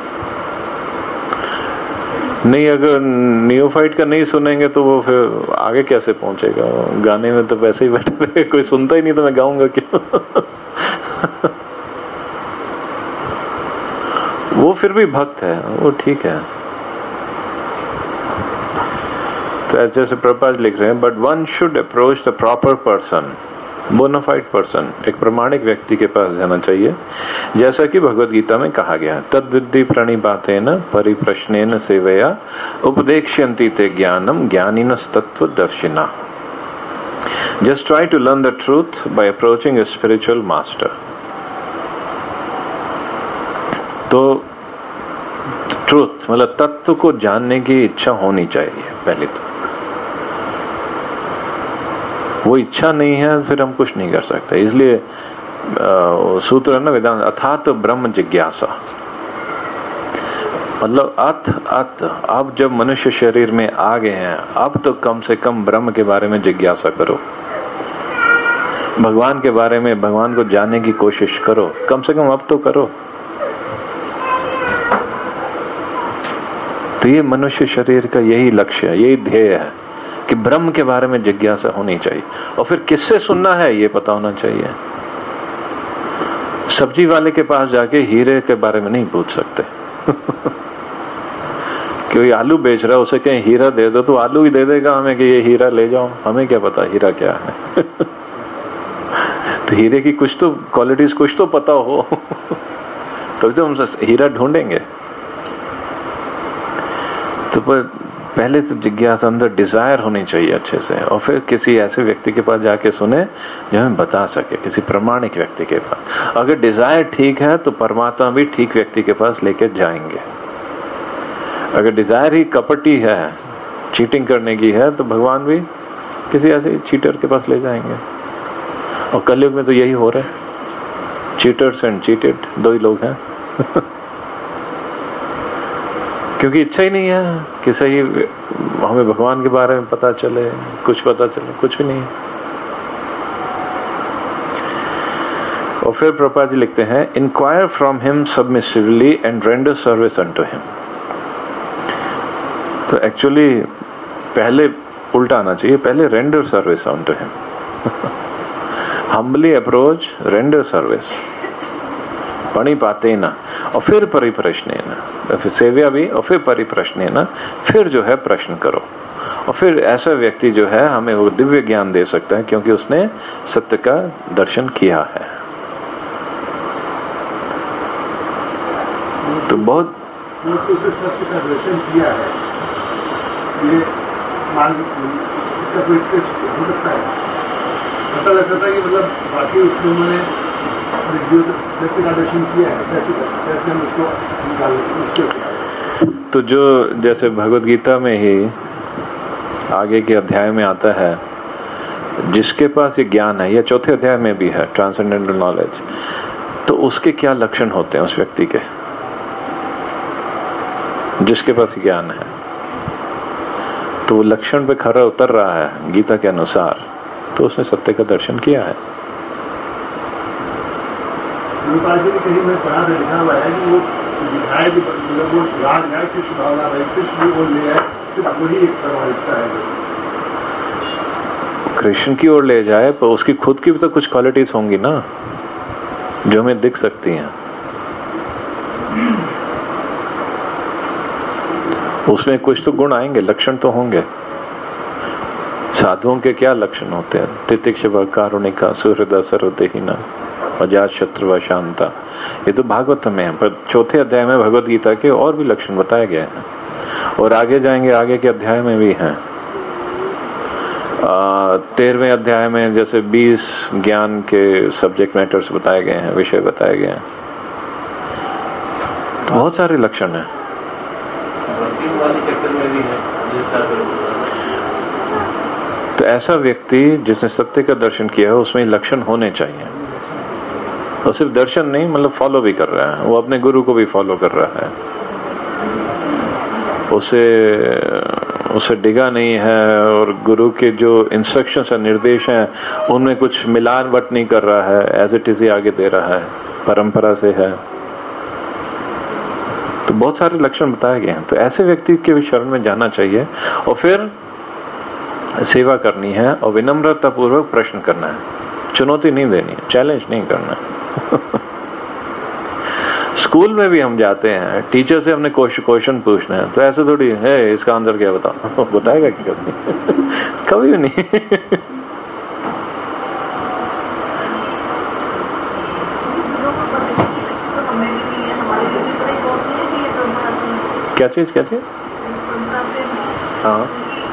नहीं, अगर नियोफाइट का नहीं सुनेंगे तो वो फिर आगे कैसे पहुंचेगा? गाने में तो वैसे ही बैठे रहे, कोई सुनता ही नहीं तो मैं गाऊंगा क्यों? वो फिर भी भक्त है, वो ठीक है। तो जैसे प्रभुपाद लिख रहे हैं, but one should approach the proper person, bona fide person, एक प्रमाणिक व्यक्ति के पास जाना चाहिए, जैसा कि भगवत गीता में कहा गया है, तद्विद्धि प्रणिपातेन परिप्रश्नेन सेवया उपदेक्ष्यन्ति ते ज्ञानम ज्ञानिनस् तत्त्वदर्शिनः। Just try to learn the truth by approaching a spiritual master. तो ट्रूथ मतलब तत्व को जानने की इच्छा होनी चाहिए पहले तो। वो इच्छा नहीं है फिर हम कुछ नहीं कर सकते। इसलिए सूत्र है ना वेदांत, अथात ब्रह्म जिज्ञासा, मतलब अथ अथ अब जब मनुष्य शरीर में आ गए हैं, अब तो कम से कम ब्रह्म के बारे में जिज्ञासा करो, भगवान के बारे में, भगवान को जानने की कोशिश करो, कम से कम अब तो करो। तो ये मनुष्य शरीर का यही लक्ष्य है, यही ध्येय है कि ब्रह्म के बारे में जिज्ञासा होनी चाहिए। और फिर किससे सुनना है ये पता होना चाहिए। सब्जी वाले के पास जाके हीरे के बारे में नहीं पूछ सकते कोई आलू बेच रहा है, उसे कहीं हीरा दे दो तो आलू ही दे देगा हमें कि ये हीरा ले जाओ, हमें क्या पता हीरा क्या है। तो हीरे की कुछ तो क्वालिटीज कुछ तो पता हो तभी तो हम हीरा ढूंढेंगे। तो पर पहले तो जिज्ञासा, अंदर डिजायर होनी चाहिए अच्छे से, और फिर किसी ऐसे व्यक्ति के पास जाके सुने जो हमें बता सके, किसी प्रमाणिक व्यक्ति के पास। अगर डिजायर ठीक है तो परमात्मा भी ठीक व्यक्ति के पास लेके जाएंगे। अगर डिजायर ही कपटी है, चीटिंग करने की है, तो भगवान भी किसी ऐसे चीटर के पास ले जाएंगे। और कलयुग में तो यही हो रहा है, चीटर्स एंड चीटेड दो ही लोग हैं। क्योंकि इच्छा ही नहीं है कि सही हमें भगवान के बारे में पता चले, कुछ पता चले, कुछ भी नहीं है। और फिर प्रभुपाद जी लिखते हैं, inquire from him submissively and render service unto him. तो एक्चुअली पहले उल्टा आना चाहिए, पहले render service unto him. Humbly approach, render service, पणिपातेन, और फिर परिप्रश्नेन, फिर सेव्या भी, और फिर परिप्रश्नेन, फिर जो है प्रश्न करो। और फिर ऐसा व्यक्ति जो है हमें वो दिव्य ज्ञान दे सकता है, क्योंकि उसने सत्य का दर्शन किया है। तो बहुत सत्य का दर्शन किया है, ये मान इसका कोई टेस्ट हो सकता है, पता लग सकता है कि मतलब बाकी उसमें उन्होंने सत्य का दर्शन किया है, कैसे कैसे हम उसको निकालें। तो जो जैसे भगवत गीता में ही आगे के अध्याय में आता है, जिसके पास ये ज्ञान है, या चौथे अध्याय में भी है, ट्रांसेंडेंटल नॉलेज, तो उसके क्या लक्षण होते हैं उस व्यक्ति के, जिसके पास ज्ञान है। तो वो लक्षण पे खरा उतर रहा है गीता के अनुसार, तो उसने सत्य का दर्शन किया है। कहीं मैं पढ़ा था, लिखा हुआ है कि वो दिखाए कि मतलब वो राग है, कृष्ण भावना भाई कृष्ण वो ले आए, सिर्फ वही एक प्रमाणिकता है। कृष्ण की ओर ले जाए, पर उसकी खुद की भी तो कुछ क्वालिटीज होंगी ना जो हमें दिख सकती हैं। उसमें कुछ तो गुण आएंगे, लक्षण तो होंगे। साधुओं के क्या लक्षण होते हैं? तितिक्षव, कारुणिका, सुहृदा, सर्वदेहिना, अजात शत्रु, शांता। ये तो भागवत में है, पर चौथे अध्याय में भगवत गीता के और भी लक्षण बताए गए हैं, और आगे जाएंगे आगे के अध्याय में भी हैं। तेरहवें अध्याय में जैसे बीस ज्ञान के सब्जेक्ट मैटर्स बताए गए हैं, विषय बताए गए हैं, तो बहुत सारे लक्षण हैं। तो ऐसा व्यक्ति जिसने सत्य का दर्शन किया है, उसमें लक्षण होने चाहिए। और सिर्फ दर्शन नहीं, मतलब फॉलो भी कर रहा है, वो अपने गुरु को भी फॉलो कर रहा है, उसे उसे डिगा नहीं है, और गुरु के जो इंस्ट्रक्शंस और निर्देश हैं उनमें कुछ मिलावट नहीं कर रहा है, एज इट इज ही आगे दे रहा है, परंपरा से है। तो बहुत सारे लक्षण बताए गए हैं। तो ऐसे व्यक्ति के शरण में जाना चाहिए, और फिर सेवा करनी है, और विनम्रता पूर्वक प्रश्न करना है, चुनौती नहीं देनी है, चैलेंज नहीं करना है। स्कूल में भी हम जाते हैं, टीचर से हमने क्वेश्चन पूछना है, तो ऐसे थोड़ी है इसका आंसर क्या बताओ, बताएगा कि कभी कभी भी नहीं। क्या चीज क्या चीज हाँ,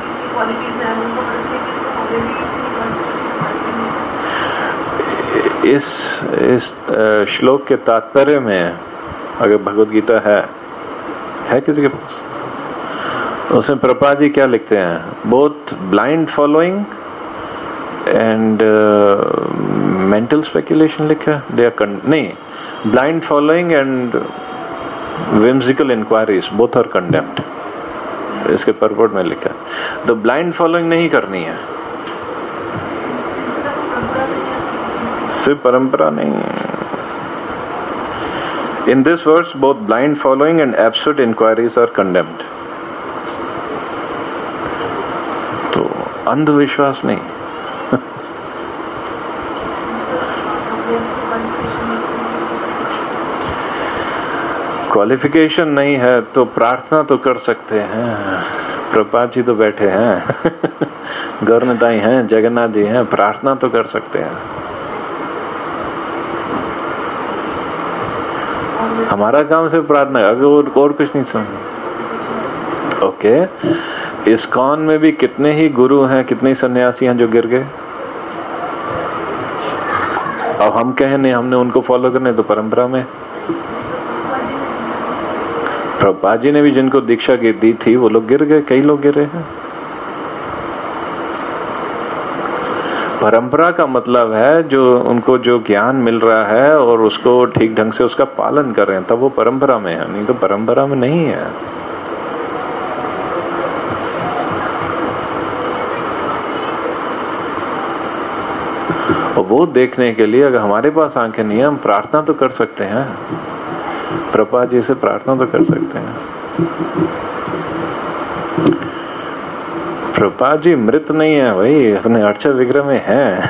इस इस श्लोक के तात्पर्य में अगर भगवत गीता है है किसी के पास, उसमें प्रभुपाद जी क्या लिखते हैं? Both blind following and mental speculation लिखा है, दे आर नहीं, blind following and whimsical inquiries both are condemned, इसके परवर्ड में लिखा है। तो ब्लाइंड फॉलोइंग नहीं करनी है, सिर्फ परंपरा नहीं। In this verse both blind following and absurd inquiries are condemned। तो अंधविश्वास नहीं। क्वालिफिकेशन नहीं है तो प्रार्थना तो कर सकते हैं। प्रभुपाद जी तो बैठे हैं, गौरनताई हैं, जगन्नाथ जी हैं, प्रार्थना तो कर सकते हैं। हमारा काम सिर्फ प्रार्थना, अगर और कुछ नहीं समझ। ओके, इस्कॉन में भी कितने ही गुरु हैं, कितने ही सन्यासी हैं जो गिर गए। अब हम कहें नहीं हमने उनको फॉलो करने, तो परंपरा में प्रभुपाद जी ने भी जिनको दीक्षा दी थी वो लोग गिर गए, कई लोग गिरे हैं। परंपरा का मतलब है जो उनको जो ज्ञान मिल रहा है और उसको ठीक ढंग से उसका पालन कर रहे हैं, तब वो परंपरा में है, नहीं तो परंपरा में नहीं है। और वो देखने के लिए अगर हमारे पास आंखें नहीं है, हम प्रार्थना तो कर सकते हैं, प्रभुपाद जी से प्रार्थना तो कर सकते हैं। प्रभुपाद जी मृत नहीं है भाई, अपने अर्चा विग्रह में हैं।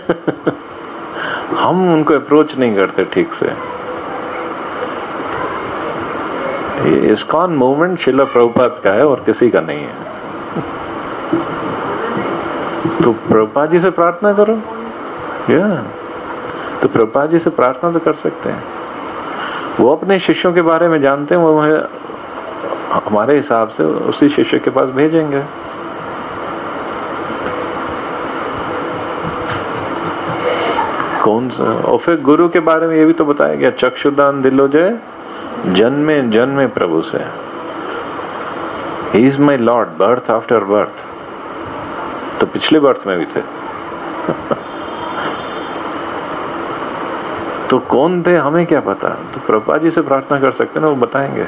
हम उनको अप्रोच नहीं करते ठीक से। ये इस्कॉन मूवमेंट श्रील प्रभुपाद का है और किसी का नहीं है। तो प्रभुपाद जी से प्रार्थना करो, या तो प्रभुपाद जी से प्रार्थना तो कर सकते हैं। वो अपने शिष्यों के बारे में जानते हैं, वो हमारे हिसाब से उसी शिष्य के पास भेजेंगे। कौन सा, और फिर गुरु के बारे में ये भी तो बताया गया, चक्षुदान दिलो जय जन्मे जन्मे प्रभु से। He is my lord birth after birth, तो पिछले बर्थ में भी थे। तो कौन थे हमें क्या पता, तो प्रभुपाद जी से प्रार्थना कर सकते ना, वो बताएंगे।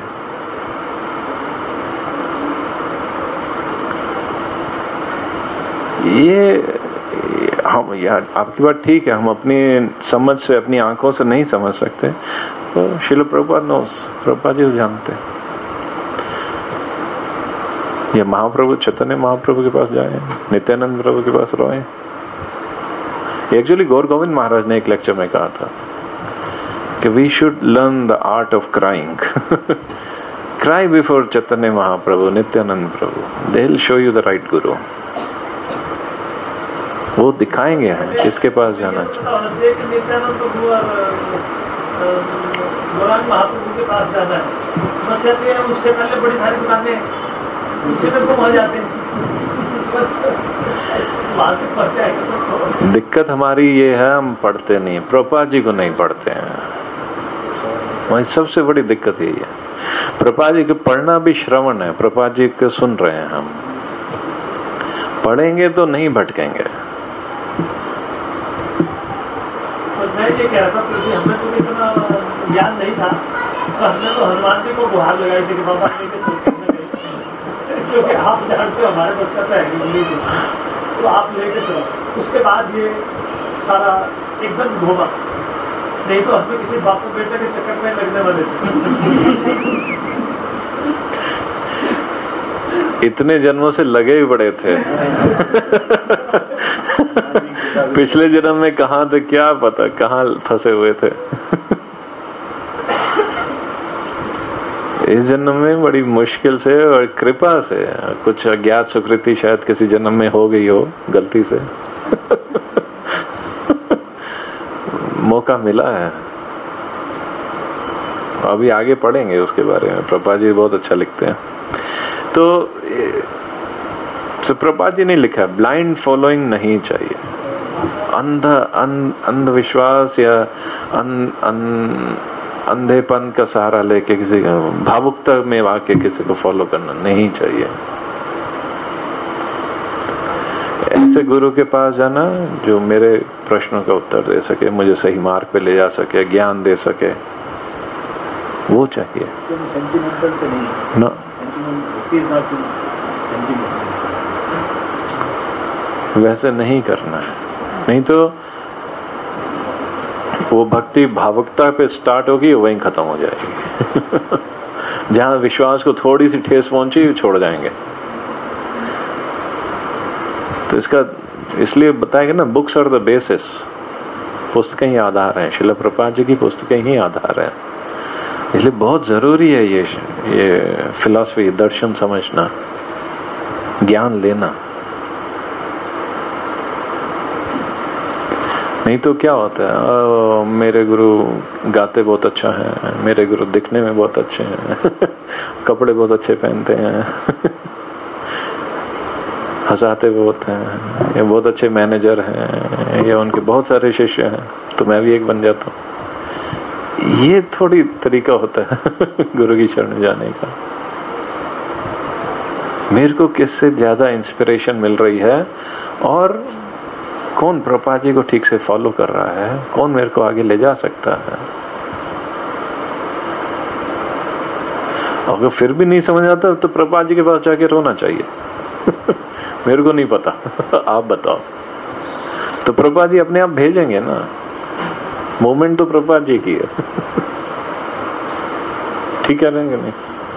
ये हम यार आपकी बात ठीक है, हम अपनी समझ से अपनी आंखों से नहीं समझ सकते, तो श्रील प्रभुपाद नोस, प्रभुपाद जी जानते। ये महाप्रभु चैतन्य महाप्रभु के पास जाए, नित्यानंद प्रभु के पास रोए। एक्चुअली गौर गोविंद महाराज ने एक लेक्चर में कहा था कि we should learn the art of crying. Cry before Chaitanya Mahaprabhu, Nityananda Prabhu, they will show you the right guru. वो दिखाएंगे हमें किसके पास जाना चाहिए। नित्यानंद प्रभु और गौरांग महाप्रभु के पास जाना है। समस्या तो है उससे पहले बड़ी सारी दुकानें उसी में गुम हो जाते हैं। दिक्कत हमारी ये है, हम पढ़ते नहीं, प्रभुपाद जी को नहीं पढ़ते हैं। हमारी सबसे बड़ी दिक्कत यही है। प्रभुपाद जी को पढ़ना भी श्रवण है, प्रभुपाद जी को सुन रहे हैं हम, पढ़ेंगे तो नहीं भटकेंगे। मैं ये कह रहा था कि हमें तो इतना ज्ञान नहीं था, तो हमने तो हनुमान जी को गुहार लगाई थी कि बाबा लेके चलते, क्योंकि आप जानते हो हमारे बस का है नहीं, तो आप लेके चलो। उसके बाद ये सारा एकदम घूमा, नहीं तो हमें किसी बाप को बेटे के चक्कर में लगने वाले थे। इतने जन्मों से लगे ही बड़े थे। पिछले जन्म में कहाँ थे क्या पता, कहाँ फंसे हुए थे। इस जन्म में बड़ी मुश्किल से और कृपा से, कुछ अज्ञात सुकृति शायद किसी जन्म में हो गई हो गलती से, मौका मिला है। अभी आगे पढ़ेंगे उसके बारे में, प्रभुपाद जी बहुत अच्छा लिखते हैं। तो, तो प्रभुपाद जी ने लिखा है ब्लाइंड फॉलोइंग नहीं चाहिए। अंध अंधविश्वास या अन, अन, अंधेपन का सहारा लेके किसी भावुकता में आके किसी को फॉलो करना नहीं चाहिए। ऐसे गुरु के पास जाना जो मेरे प्रश्नों का उत्तर दे सके, मुझे सही मार्ग पे ले जा सके, ज्ञान दे सके, वो चाहिए। सेंटिमेंटल से नहीं, ना वैसे नहीं करना है, नहीं तो वो भक्ति भावुकता पे स्टार्ट होगी, वहीं खत्म हो जाएगी। जहां विश्वास को थोड़ी सी ठेस पहुंची छोड़ जाएंगे। तो इसका इसलिए बताया गया ना, बुक्स आर द बेसिस, पुस्तकें ही आधार हैं। श्रील प्रभुपाद जी की पुस्तकें ही आधार हैं। इसलिए बहुत जरूरी है ये ये फिलॉसफी, दर्शन समझना, ज्ञान लेना। नहीं तो क्या होता है, आ, मेरे गुरु गाते बहुत अच्छा है, मेरे गुरु दिखने में बहुत अच्छे हैं कपड़े बहुत अच्छे पहनते हैं हंसाते बहुत हैं, ये बहुत अच्छे मैनेजर हैं, या उनके बहुत सारे शिष्य हैं, तो मैं भी एक बन जाता हूँ। ये थोड़ी तरीका होता है गुरु की शरण में जाने का। मेरे को किससे ज्यादा इंस्पिरेशन मिल रही है और कौन प्रभुपाद जी को ठीक से फॉलो कर रहा है, कौन मेरे को आगे ले जा सकता है। अगर फिर भी नहीं समझ आता तो प्रभुपाद जी के पास जाके रोना चाहिए मेरे को नहीं पता आप बताओ। तो प्रभुपाद जी अपने आप भेजेंगे ना, मोमेंट तो प्रभुपाद जी की है ठीक कह रहे हैं नहीं?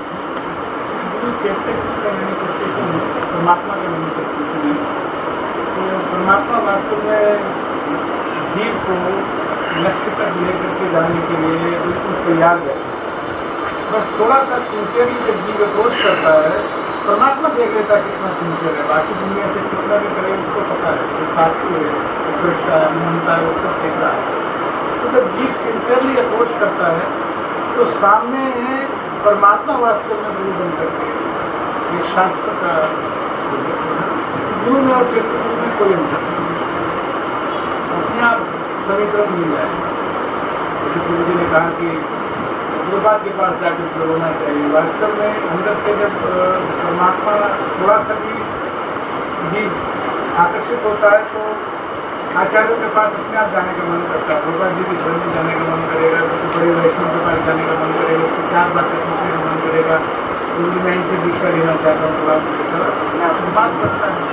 परमात्मा का मैनिफेस्टेशन है। तो परमात्मा वास्तव में जीव को लक्ष्य तक लेकर के जाने के लिए बिल्कुल तैयार है। बस थोड़ा सा सिंसियरली जब जीव अप्रोच करता है, परमात्मा देख लेता है कितना सिंसियर है, बाकी दुनिया से कितना भी करे उसको पता है, जो साक्षी है, दृष्टा है, मनता है, वो सब देख रहा है। तो जब जीव सिंसियरली अप्रोच करता है तो सामने परमात्मा वास्तव में गुरु बन करके ये शास्त्र का गुरु में और चित्रकूट में कोई अंतर अपने आप समीकरण मिल जाए। जैसे गुरु जी ने कहा कि प्रभुपाद के पास जाकर रोना चाहिए। वास्तव में अंदर से जब परमात्मा थोड़ा सा भी जीव आकर्षित होता है तो आचार्यों के पास अपने आप जाने का मन करता है। प्रभुपाद जी की शरण में जाने का मन करेगा, किसी बड़े वैष्णव के पास जाने का मन करेगा, उससे चार बातें पूछने का मन करेगा, गुरु मैं इनसे दीक्षा लेना चाहता हूँ, थोड़ा मुझे सर अपने आप बात करता है।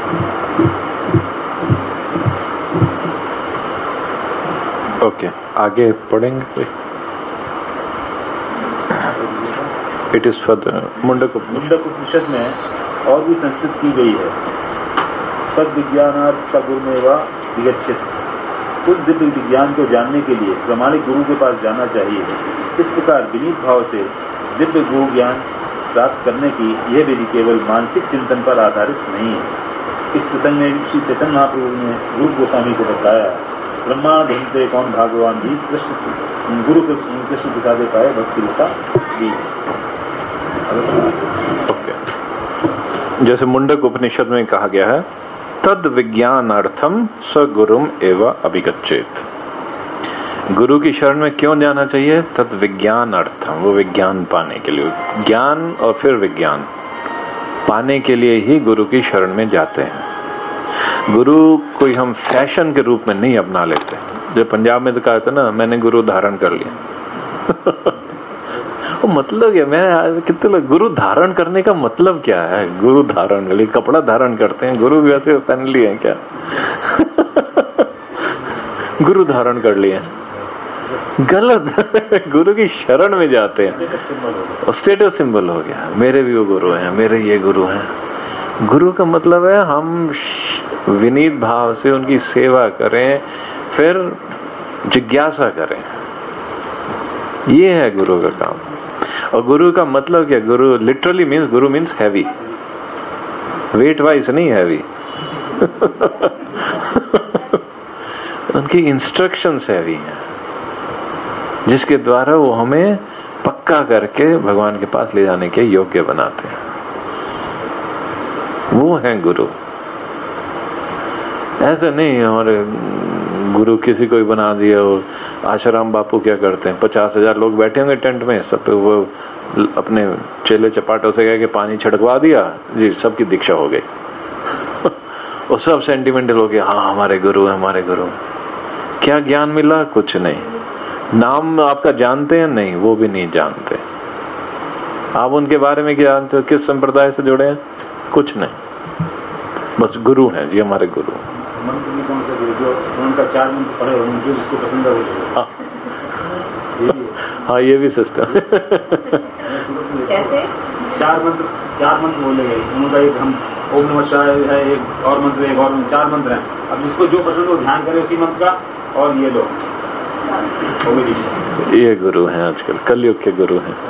ओके okay, आगे पढ़ेंगे कोई? It is for the Mundaka Mundaka Upanishad में और भी संस्कृत की गई है। तद विज्ञानार्थ सगुरुमेवा विगच्छित। उस दिव्य विज्ञान को जानने के लिए प्रमाणिक गुरु के पास जाना चाहिए। इस प्रकार विनीत भाव से दिव्य गुरु ज्ञान प्राप्त करने की यह विधि केवल मानसिक चिंतन पर आधारित नहीं है। इस प्रसंग में श्री चैतन्य महाप्रभु ने रूप गोस्वामी को बताया, ब्रह्मांड धनते कौन भगवान जी कृष्ण गुरु कृष्ण प्रसादे पाए भक्ति लता जी। जैसे मुंडक उपनिषद में कहा गया है, तद विज्ञानार्थम स गुरुम एवं अभिगच्छेत। गुरु की शरण में क्यों जाना चाहिए? तद विज्ञानार्थम, वो विज्ञान पाने के लिए, ज्ञान और फिर विज्ञान पाने के लिए ही गुरु की शरण में जाते हैं। गुरु कोई हम फैशन के रूप में नहीं अपना लेते। जो पंजाब में तो कहा था ना, मैंने गुरु धारण कर लिया वो मतलब क्या? मैं कितने लोग गुरु धारण करने का मतलब क्या है? गुरु धारण के लिए कपड़ा धारण करते हैं, गुरु भी वैसे पहन लिए हैं क्या गुरु धारण कर लिए, गलत गुरु की शरण में जाते हैं, स्टेटस सिंबल हो गया, मेरे भी वो गुरु हैं, मेरे ये गुरु हैं। गुरु का मतलब है हम विनीत भाव से उनकी सेवा करें, फिर जिज्ञासा करें, ये है गुरु का काम। और गुरु का मतलब क्या? Guru literally means, guru means heavy, weight wise नहीं हैवी उनकी इंस्ट्रक्शंस हैवी हैं, जिसके द्वारा वो हमें पक्का करके भगवान के पास ले जाने के योग्य बनाते हैं। वो हैं गुरु। ऐसा नहीं और गुरु किसी को ही बना दिया। और आशाराम बापू क्या करते हैं, पचास हजार लोग बैठे होंगे टेंट में, सब पे वो अपने चेले चपाटों से कह के पानी छिड़कवा दिया जी, सबकी दीक्षा हो गई और सब सेंटिमेंटल हो गया, हाँ हमारे गुरु है, हमारे गुरु। क्या ज्ञान मिला? कुछ नहीं। नाम आपका जानते हैं? नहीं, वो भी नहीं जानते। आप उनके बारे में क्या जानते हो? किस संप्रदाय से जुड़े हैं? कुछ नहीं, बस गुरु हैं जी, हमारे गुरु। मंत्र में कौन सा गुरु? जो उनका चार मंत्र पढ़े हो, जो जिसको पसंद है वो। हाँ हाँ, ये भी सिस्टम कैसे? चार मंत्र चार मंत्र बोले गए उनका, एक हम ओम नमः शिवाय है, एक और मंत्र, एक और चार मंत्र हैं। अब जिसको जो पसंद हो ध्यान करे उसी मंत्र का, और ये लो ये गुरु हैं आजकल, कलयुग के गुरु हैं।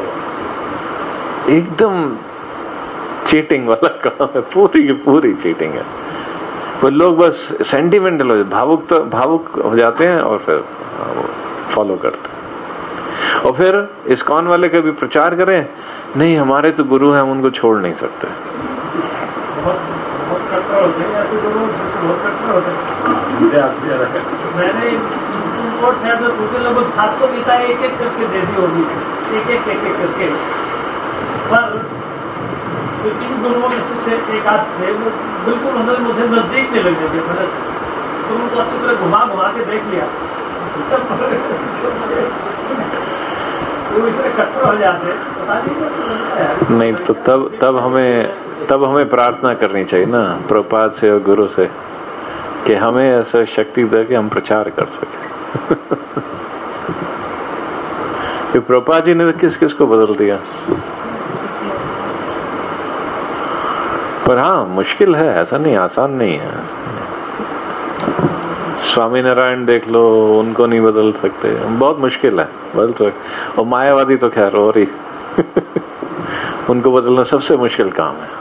एकदम चीटिंग वाला काम है, पूरी की पूरी चीटिंग है। वो लोग बस सेंटिमेंटल हो जाते, भावुक तो भावुक हो जाते हैं और फिर फॉलो करते हैं। और फिर इस्कॉन वाले कभी प्रचार करें, नहीं हमारे तो गुरु हैं, हम उनको छोड़ नहीं सकते। मैंने लगभग सात सौ गीता एक एक करके दे दी होगी, एक एक एक एक करके। पर इन गुरुओं में से एक आध थे वो बिल्कुल मतलब मुझे नजदीक नहीं लग थे। मैंने तो उनको अच्छी तरह घुमा घुमा के देख लिया, वो इतने कट्टर हो जाते पता नहीं। नहीं तो तब तब हमें तब हमें प्रार्थना करनी चाहिए ना प्रभुपाद से और गुरु से कि हमें ऐसा शक्ति दे कि हम प्रचार कर सके। कि प्रभुपाद जी ने किस किस को बदल दिया। पर हाँ मुश्किल है, ऐसा नहीं, आसान नहीं है। स्वामी नारायण देख लो, उनको नहीं बदल सकते, बहुत मुश्किल है बदल सकते। और मायावादी तो खैर और ही उनको बदलना सबसे मुश्किल काम है।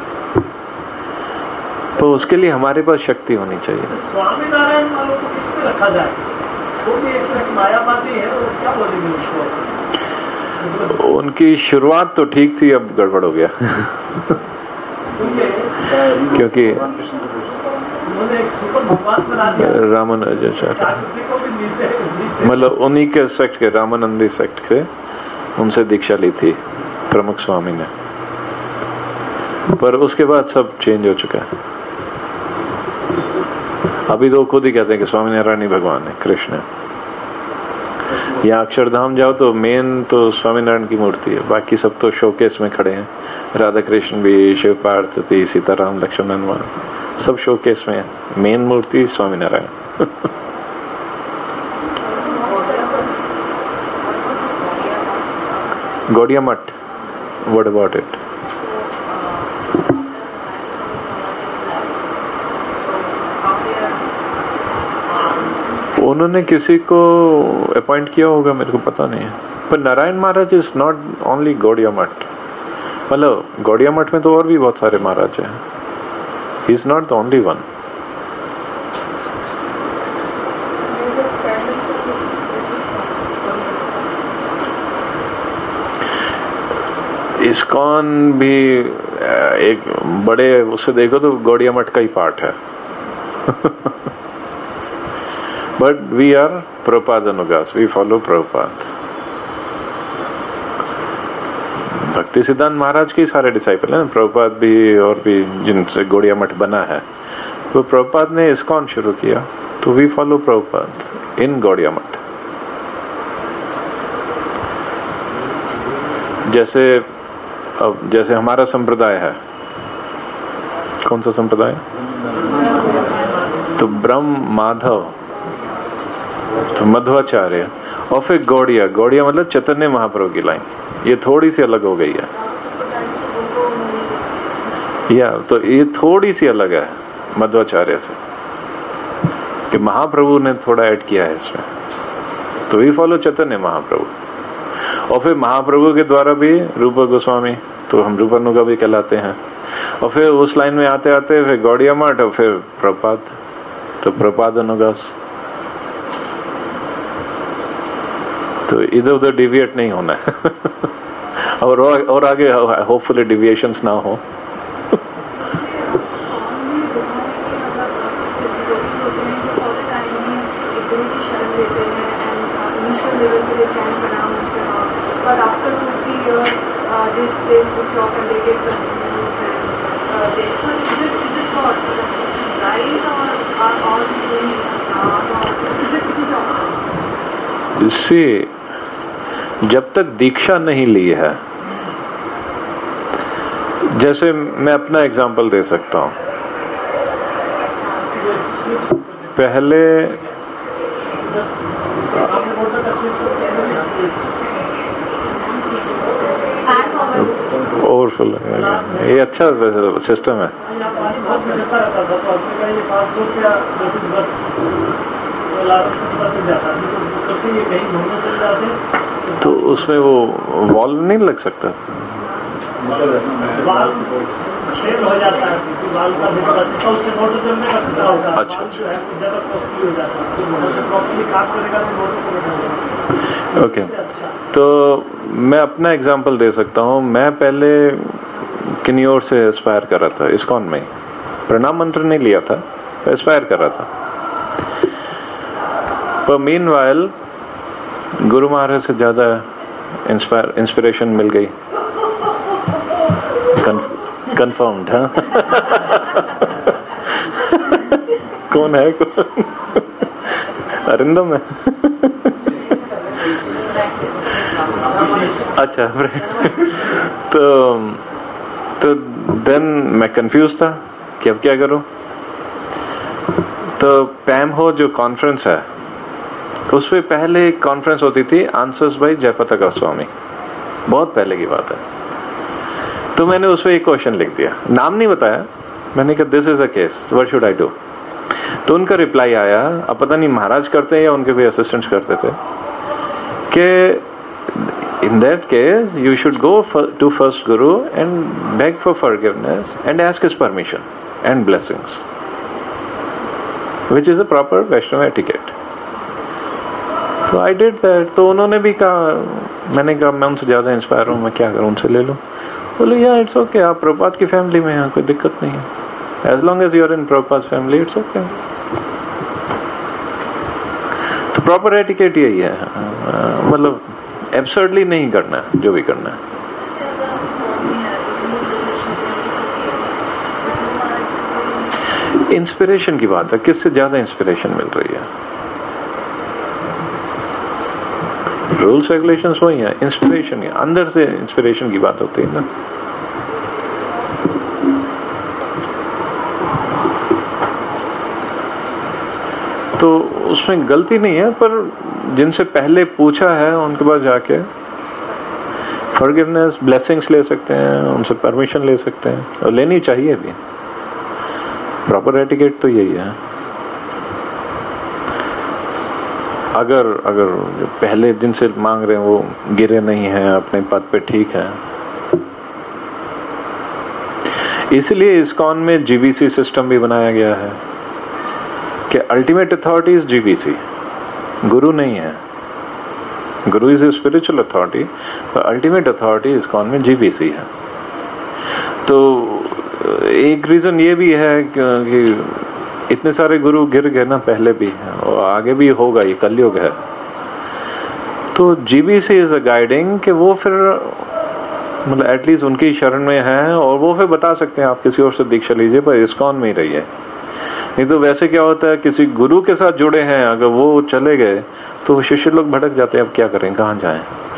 तो उसके लिए हमारे पास शक्ति होनी चाहिए। स्वामी नारायण वालों को किस में रखा जाए? वो भी एक तरह की मायावादी है, और क्या बोलेंगे उसको? उनकी शुरुआत तो ठीक थी, अब गड़बड़ हो गया। क्योंकि रामानुजाचार्य मतलब उन्हीं के सेक्ट के, रामानंदी सेक्ट से उनसे दीक्षा ली थी प्रमुख स्वामी ने। पर उसके बाद सब चेंज हो चुका है। अभी तो खुद ही कहते हैं कि स्वामी नारायण ही भगवान है, कृष्ण है। या अक्षरधाम जाओ तो मेन तो स्वामी नारायण की मूर्ति है, बाकी सब तो शोकेस में खड़े हैं। राधा कृष्ण भी, शिव पार्वती, सीताराम, लक्ष्मण, हनुमान सब शोकेस में है। मेन मूर्ति Swami Narayan. Gaudiya Math, what about it? उन्होंने किसी को अपॉइंट किया होगा, मेरे को पता नहीं है। पर Narayan Maharaj is not only Gaudiya Math, मतलब गौड़िया मठ में तो और भी बहुत सारे महाराज हैं। He is not the only one. ISKCON भी एक बड़े उससे देखो तो गौड़िया मठ का ही पार्ट है। But we are Prabhupada Anugas, we follow Prabhupada. भक्ति सिद्धांत महाराज के सारे डिसाइपल हैं, प्रभुपाद भी और भी जिनसे गौड़िया मठ बना है, वो प्रभुपाद ने इस्कॉन शुरू किया, तो we follow Prabhupada in Gaudiya Math. जैसे अब जैसे हमारा संप्रदाय है, कौन सा संप्रदाय? तो ब्रह्म माधव, तो मध्वाचार्य और फिर गौड़िया। गौड़िया मतलब चैतन्य महाप्रभु की लाइन, ये थोड़ी सी अलग हो गई है। या तो ये थोड़ी सी अलग है मध्वाचार्य से, कि महाप्रभु ने थोड़ा ऐड किया है इसमें। तो वी फॉलो चैतन्य महाप्रभु, और फिर महाप्रभु के द्वारा भी रूप गोस्वामी, तो हम रूपानुगा भी कहलाते हैं। और फिर उस लाइन में आते आते फिर गौड़िया मठ और फिर प्रभुपाद, तो प्रभुपाद अनुगास। तो इधर उधर डिविएट नहीं होना है। और और आगे होपफुली डिविएशंस ना हो। इससे जब तक दीक्षा नहीं ली है, जैसे मैं अपना एग्जांपल दे सकता हूं, पहले ओवरफुल, ये अच्छा सिस्टम है। लाभ से पता चल जाता है, तो कभी ये कहीं घूमने चले जाते तो उसमें वो वॉल्व नहीं लग सकता? बाल फेल हो जाता है, क्योंकि बाल का भी पता चलता है, उससे मोटर जमने का खतरा होता है। अच्छा, बाल जो है कुछ ज़्यादा कॉस्टली हो जाता है, तो मोटर से प्रॉपर्ली काम करेगा तो मोटर को बना जाएगा। ओके, तो मैं अपना एग्जांपल दे सकता हूँ। मैं पहले किन्योर से एस्पायर कर रहा था, इस्कॉन में प्रणाम मंत्र नहीं लिया था, एस्पायर कर रहा था। पर मीनवाइल गुरु महाराज से ज़्यादा इंस्पायर इंस्पिरेशन मिल गई। कंफर्म्ड, हाँ। कौन है? कौन? अरिंदम है। अच्छा, तो तो देन मैं कंफ्यूज था कि अब क्या करूं। तो पैमहो जो कॉन्फ्रेंस है, उसमें पहले एक कॉन्फ्रेंस होती थी, आंसर्स बाय जयपताका गोस्वामी, बहुत पहले की बात है। तो मैंने उसमें एक क्वेश्चन लिख दिया, नाम नहीं बताया, मैंने कहा this is the case, what should I do. तो उनका रिप्लाई आया, अब पता नहीं महाराज करते हैं या उनके कोई असिस्टेंट्स करते थे, कि in that case you should go for, to first guru and beg for forgiveness and ask his permission and blessings, which is a proper Vaishnava etiquette. So I did that. तो उन्होंने भी कहा, मैंने कहा मैं उनसे ज़्यादा इंस्पायर हूँ, मैं क्या करूँ, उनसे ले लूँ। बोले या इट्स ओके, आप प्रभुपाद की फैमिली में हैं, कोई दिक्कत नहीं है, as long as you are in Prabhupada family it's okay. तो प्रॉपर एटिकेट यही है, मतलब एब्सर्डली नहीं करना है जो भी करना है। इंस्पिरेशन की बात है, किससे ज्यादा इंस्पिरेशन मिल रही है? रूल्स रेगुलेशंस वही है, इंस्पिरेशन अंदर से इंस्पिरेशन की बात होती है ना। तो उसमें गलती नहीं है, पर जिनसे पहले पूछा है उनके पास जाके फॉरगिवनेस, ब्लेसिंग्स ले सकते हैं, उनसे परमिशन ले सकते हैं, और लेनी चाहिए भी। प्रॉपर एटिकेट तो यही है। अगर अगर जो पहले जिनसे मांग रहे हैं वो गिरे नहीं हैं, अपने पद पे ठीक है। इसलिए इस्कॉन में जीबीसी सिस्टम भी बनाया गया है कि अल्टीमेट अथॉरिटी इज जीबीसी, गुरु नहीं है। Guru is a spiritual authority, पर अल्टीमेट अथॉरिटी इस्कॉन में जीबीसी है। तो एक रीजन ये भी है कि इतने सारे गुरु गिर गए ना, पहले भी और आगे भी होगा, ये कलयुग है। तो जीबीसी इज अ गाइडिंग कि वो फिर मतलब एटलीस्ट उनकी शरण में है, और वो फिर बता सकते हैं आप किसी और से दीक्षा लीजिए, पर इस्कॉन में ही रहिए। नहीं तो वैसे क्या होता है, किसी गुरु के साथ जुड़े हैं, अगर वो चले गए तो शिष्य लोग भटक जाते हैं, अब क्या करें, कहाँ जाएं।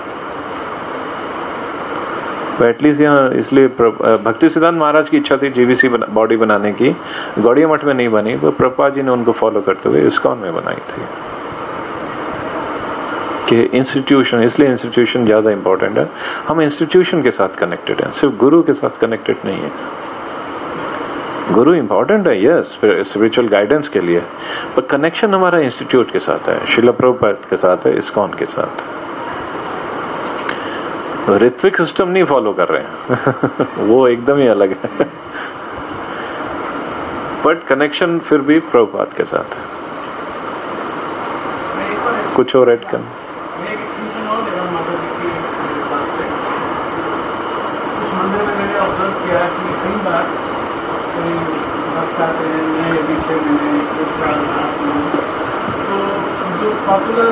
तो एटलीस्ट यहाँ इसलिए भक्ति सिद्धांत महाराज की इच्छा थी जीबीसी बना, बॉडी बनाने की, गौड़िया मठ में नहीं बनी, पर प्रभुपाद जी ने उनको फॉलो करते हुए इस्कॉन में बनाई थी कि इंस्टीट्यूशन, इसलिए इंस्टीट्यूशन ज्यादा इंपॉर्टेंट है। हम इंस्टीट्यूशन के साथ कनेक्टेड हैं, सिर्फ गुरु के साथ कनेक्टेड नहीं है। गुरु इंपॉर्टेंट है, यस, स्पिरिचुअल गाइडेंस के लिए, पर कनेक्शन हमारा इंस्टीट्यूट के साथ है, श्रील प्रभुपाद के साथ है, इस्कॉन के साथ। ऋत्विक सिस्टम नहीं फॉलो कर रहे हैं वो एकदम ही अलग है बट कनेक्शन फिर भी प्रभुपाद के साथ है। कुछ और ऐड करना? मंदिर में मैंने ऑब्जर्व किया कि कई बार कोई भक्त आते हैं नए विषय में, एक साल आठ महीने, तो जो पॉपुलर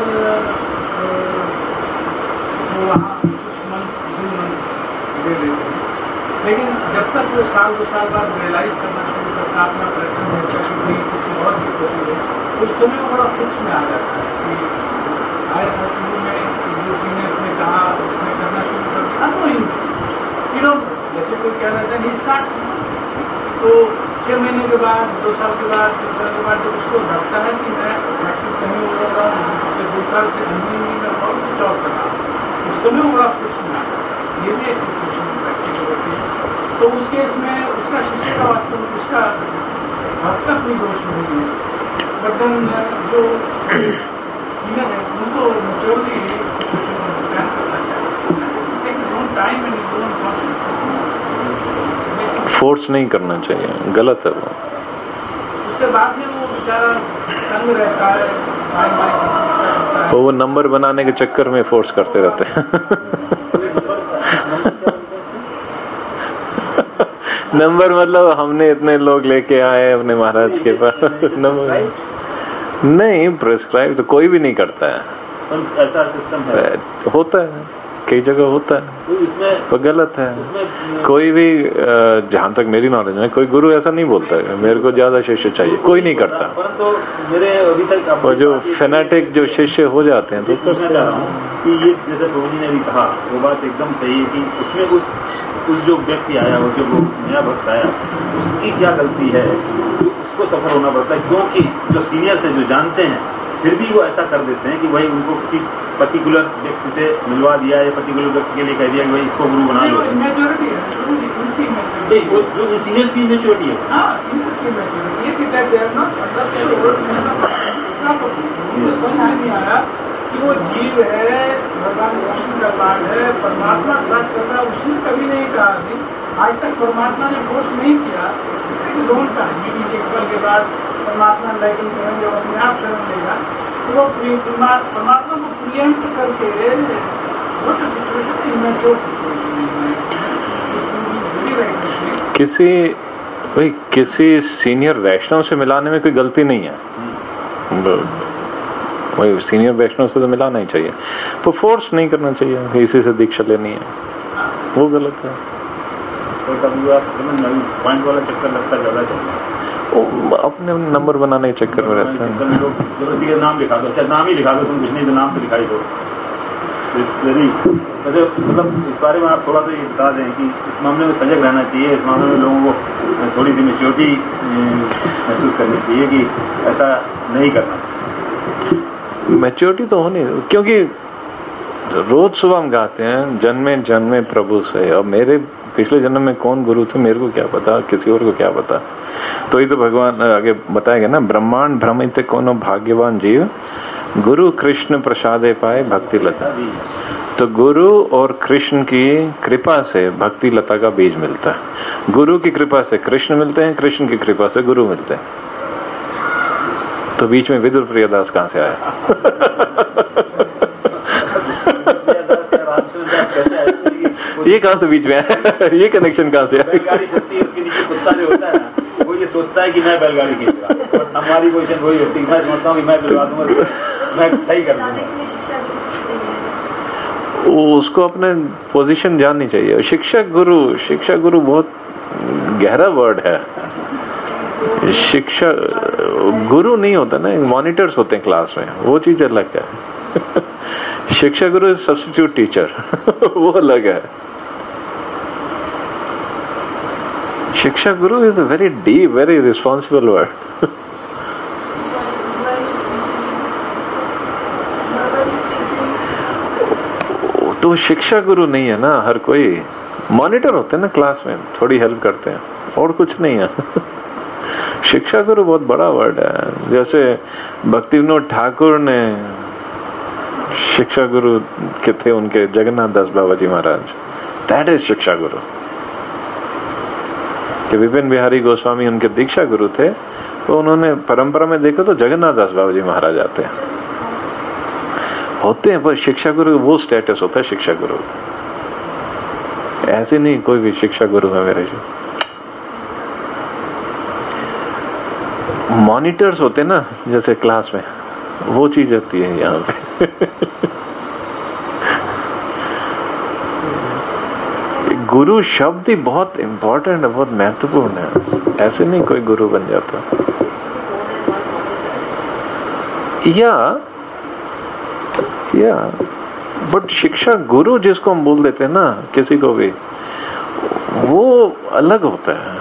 जो वहाँ कुछ मंथ दो मंथ दे देते हैं, लेकिन जब तक वो साल दो साल बाद रियलाइज करना शुरू करता है, अपना प्रश्न होता है कि भाई किसी और की होती है, उस समय वो बड़ा फिक्स में आ जाता है कि आए शुरू में जो सीनियर्स ने कहा उसने करना शुरू कर दिया, तो यू नो जैसे कोई कह रहे थे नहीं स्टार्ट, तो छः महीने के बाद, दो साल के बाद, तीन साल के बाद जब उसको लगता है कि मैं प्रैक्टिस कहीं हो रहा हूँ, तो दो साल से कंटिन्यू में और कुछ और कर रहा हूँ, उस समय वो बड़ा फिक्स में आता है। ये भी एक सिचुएशन प्रैक्टिकल होती है। तो उस केस में उसका शिष्य का वास्तव में उसका हद तक भी दोष नहीं है, बट देन जो सीनियर है उनको मैच्योरिटी सिचुएशन को अंडरस्टैंड करना चाहिए, take his own time and his own consciousness. Force नहीं करना चाहिए, गलत है वो। उससे बाद में वो बेचारा तंग रहता है, बार बार वो वो नंबर बनाने के चक्कर में फोर्स करते रहते हैं। नंबर मतलब हमने इतने लोग लेके आए अपने महाराज के पास। नंबर नहीं, प्रिस्क्राइब तो कोई भी नहीं करता है, ऐसा सिस्टम है, होता है कई जगह होता है, पर गलत है। कोई भी जहाँ तक मेरी नॉलेज है कोई गुरु ऐसा नहीं बोलता है मेरे को ज्यादा शिष्य चाहिए, कोई नहीं करता। परंतु मेरे अभी तक और जो फेनेटिक जो शिष्य हो जाते हैं तो पूछना चाह रहा हूँ कि ये जैसे प्रभु जी ने भी कहा वो बात एकदम सही है कि उसमें उस उस जो व्यक्ति आया, वो जो नया भक्त आया, उसकी क्या गलती है, उसको सफर होना पड़ता है, क्योंकि जो सीनियर्स हैं जो जानते हैं फिर भी वो ऐसा कर देते हैं कि भाई उनको किसी पर्टिकुलर व्यक्ति से मिलवा दिया या पर्टिकुलर व्यक्ति के लिए कह दिया कि भाई इसको गुरु बना लो। मेजॉरिटी है उनकी मेजॉरिटी, वो जो सीनियर्स की मेच्योरिटी है, हाँ सीनियर्स की मेजॉरिटी है कि that they are not understood. मुझे समझ में नहीं आया कि वो जीव है, भगवान कृष्ण का लाड है, परमात्मा साथ चल रहा है, उसने कभी नहीं कहा नहीं, आज तक परमात्मा ने फोर्स नहीं किया। जोन का एक साल के बाद परमात्मा लाइटिंग करेंगे और अपने आप शरण लेगा, तो वो परमात्मा को प्रियम्प्ट करके वो जो सिचुएशन है इमेच्योर सिचुएशन है। किसी भाई किसी सीनियर वैष्णव से मिलाने में कोई गलती नहीं है, वही सीनियर वैष्णव से तो मिलाना ही चाहिए, तो फोर्स नहीं करना चाहिए इसी से दीक्षा लेनी है, वो गलत है। तो कभी आप पॉइंट वाला चक्कर लगता ज्यादा चलता है, अपने नंबर बनाने के चक्कर में रहता है। जबरदस्ती का नाम लिखा दो, अच्छा नाम ही लिखा दो, तुम कुछ नहीं तो नाम तो लिखाई दो। इट्स वेरी मतलब इस बारे में आप थोड़ा सा ये बता दें कि इस मामले में सजग रहना चाहिए, इस मामले में लोगों को थोड़ी सी मेच्योरिटी महसूस करनी चाहिए कि ऐसा नहीं करना चाहिए। मैच्योरिटी तो होनी, क्योंकि रोज सुबह हम गाते हैं जन्मे जन्मे प्रभु से, और मेरे पिछले जन्म में कौन गुरु थे मेरे को क्या पता, किसी और को क्या पता। तो ये तो भगवान आगे बताएगा ना, ब्रह्मांड भ्रमित कोनो भाग्यवान जीव गुरु कृष्ण प्रसादे पाए भक्ति लता। तो गुरु और कृष्ण की कृपा से भक्ति लता का बीज मिलता है। गुरु की कृपा से कृष्ण मिलते हैं, कृष्ण की कृपा से गुरु मिलते हैं। तो बीच में विदुर प्रियदास कहाँ से आया? ये कहाँ से बीच में है? ये कनेक्शन कहाँ से है? बैलगाड़ी चलती है, उसके नीचे कुत्ता जो होता है ना, वो ये सोचता है कि मैं बैलगाड़ी खींच रहा हूँ, बस हमारी पोजीशन वही होती है। मैं समझता हूँ कि मैं बिलवा दूंगा, मैं सही कर दूंगा। वो उसको अपने पोजीशन जाननी चाहिए। शिक्षक गुरु, शिक्षा गुरु बहुत गहरा वर्ड है। शिक्षा गुरु नहीं होता ना, मॉनिटर्स होते हैं क्लास में, वो चीज अलग है। शिक्षा गुरु इज सब्स्टिट्यूट टीचर, वो अलग है। शिक्षा guru is a very deep, very responsible word. तो शिक्षा गुरु नहीं है ना हर कोई, मॉनिटर होते हैं ना क्लास में, थोड़ी हेल्प करते हैं और कुछ नहीं है। शिक्षा गुरु बहुत बड़ा वर्ड है। जैसे भक्ति विनोद ठाकुर ने शिक्षा गुरु के थे, उनके जगन्नाथ दास बाबा जी महाराज, दैट इज शिक्षा गुरु। कि विपिन बिहारी गोस्वामी उनके दीक्षा गुरु थे, तो उन्होंने परंपरा में देखो तो जगन्नाथ दास बाबा जी महाराज आते हैं, होते हैं, पर शिक्षा गुरु वो स्टेटस होता है शिक्षा गुरु। ऐसे नहीं कोई भी शिक्षा गुरु है मेरे जो मॉनिटर्स होते ना जैसे क्लास में, वो चीज होती है यहाँ पे। गुरु शब्द ही बहुत इंपॉर्टेंट है, बहुत महत्वपूर्ण है। ऐसे नहीं कोई गुरु बन जाता। या या बट शिक्षा गुरु जिसको हम बोल देते हैं ना किसी को भी, वो अलग होता है।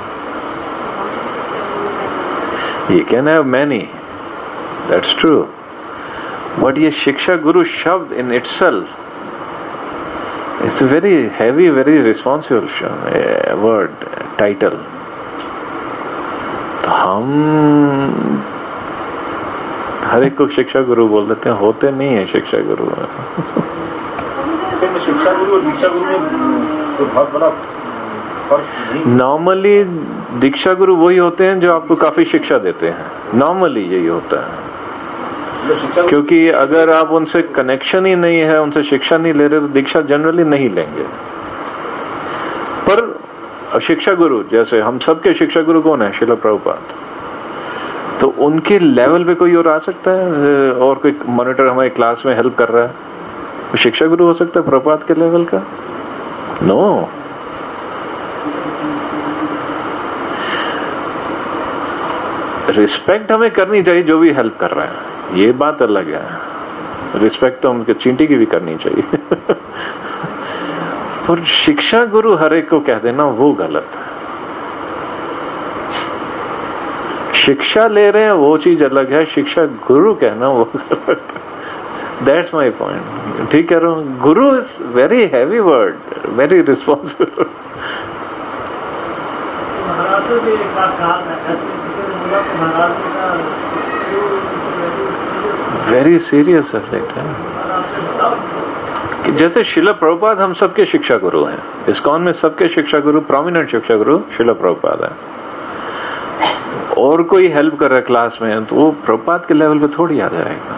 You can have many, that's true. But ये शिक्षा गुरु शब्द in itself is a very heavy, very responsible word, title. तो हम हर एक को शिक्षा गुरु बोल देते हैं, होते नहीं है शिक्षा गुरु। शिक्षा गुरु और दीक्षा गुरु में तो बहुत बड़ा फर्क नहीं। नॉर्मली दीक्षा गुरु वही होते हैं जो आपको काफी शिक्षा देते हैं, नॉर्मली यही होता है। क्योंकि अगर आप उनसे कनेक्शन ही नहीं है, उनसे शिक्षा नहीं ले रहे, तो दीक्षा जनरली नहीं लेंगे। पर शिक्षा गुरु, जैसे हम सबके शिक्षा गुरु कौन है? श्रील प्रभुपाद। तो उनके लेवल पे कोई और आ सकता है? और कोई मॉनिटर हमारे क्लास में हेल्प कर रहा है, वो शिक्षा गुरु हो सकता है प्रभुपाद के लेवल का? नो। रिस्पेक्ट हमें करनी चाहिए जो भी हेल्प कर रहा है, ये बात अलग है। रिस्पेक्ट तो उनके चींटी की भी करनी चाहिए। पर शिक्षा गुरु हर एक को कह देना वो गलत है। शिक्षा ले रहे हैं वो चीज अलग है, शिक्षा गुरु कहना वो गलत है। That's my point. ठीक कह रहा हूँ? Guru is very heavy word, very responsible. Maharashtra में एक बात कहा था, ऐसे किसी ने बोला कि महाराष्ट्र का वेरी सीरियस सब्जेक्ट है। कि जैसे श्रील प्रभुपाद हम सबके शिक्षा गुरु हैं, इस्कॉन में सबके शिक्षा गुरु, प्रोमिनेंट शिक्षा गुरु श्रील प्रभुपाद है। और कोई हेल्प कर रहा है क्लास में तो वो प्रभुपाद के लेवल पे थोड़ी आ जाएगा।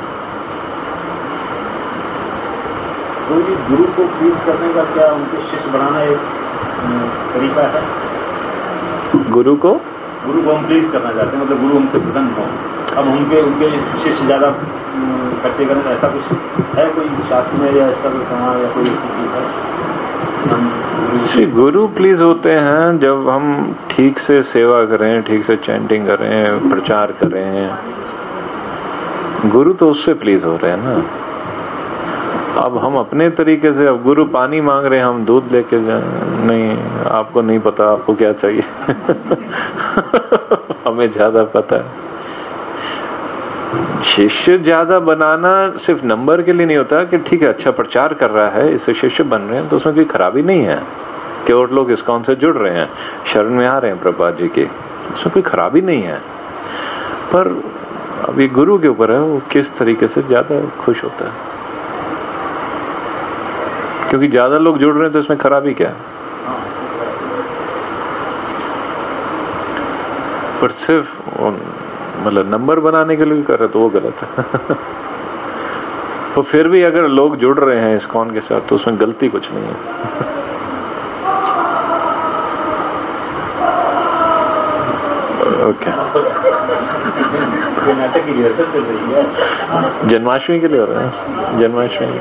तो ये गुरु को प्लीज करने का क्या उनके शिष्य बनाना एक तरीका है? गुरु को गुरु को हम प्लीज करना चाहते हैं, मतलब गुरु हमसे प्रसन्न हो, अब उनके उनके शिष्य ज्यादा इकट्ठे करें, ऐसा कुछ है कोई शास्त्र में या इसका कोई प्रमाण या कोई ऐसी चीज है? श्री गुरु प्लीज होते हैं जब हम ठीक से सेवा करें, ठीक से चैंटिंग करें, प्रचार करें। गुरु तो उससे प्लीज हो रहे हैं ना। अब हम अपने तरीके से, अब गुरु पानी मांग रहे हैं, हम दूध लेके जाए, नहीं आपको नहीं पता आपको क्या चाहिए। हमें ज्यादा पता है। शिष्य ज्यादा बनाना सिर्फ नंबर के लिए नहीं होता कि ठीक है अच्छा प्रचार कर रहा है इससे शिष्य बन रहे हैं, तो उसमें कोई खराबी नहीं है कि और लोग इस्कॉन से जुड़ रहे हैं, शरण में आ रहे हैं प्रभुपाद जी के, उसमें कोई खराबी नहीं है। पर अब ये गुरु के ऊपर है वो किस तरीके से ज्यादा खुश होता है। क्योंकि ज्यादा लोग जुड़ रहे हैं तो इसमें खराबी क्या है? पर सिर्फ मतलब नंबर बनाने के लिए कर रहे तो वो गलत है। तो फिर भी अगर लोग जुड़ रहे हैं इस्कॉन के साथ तो उसमें गलती कुछ नहीं है। ओके। नाटक की रिहर्सल चल रही है, जन्माष्टमी के लिए हो रहा है, जन्माष्टमी।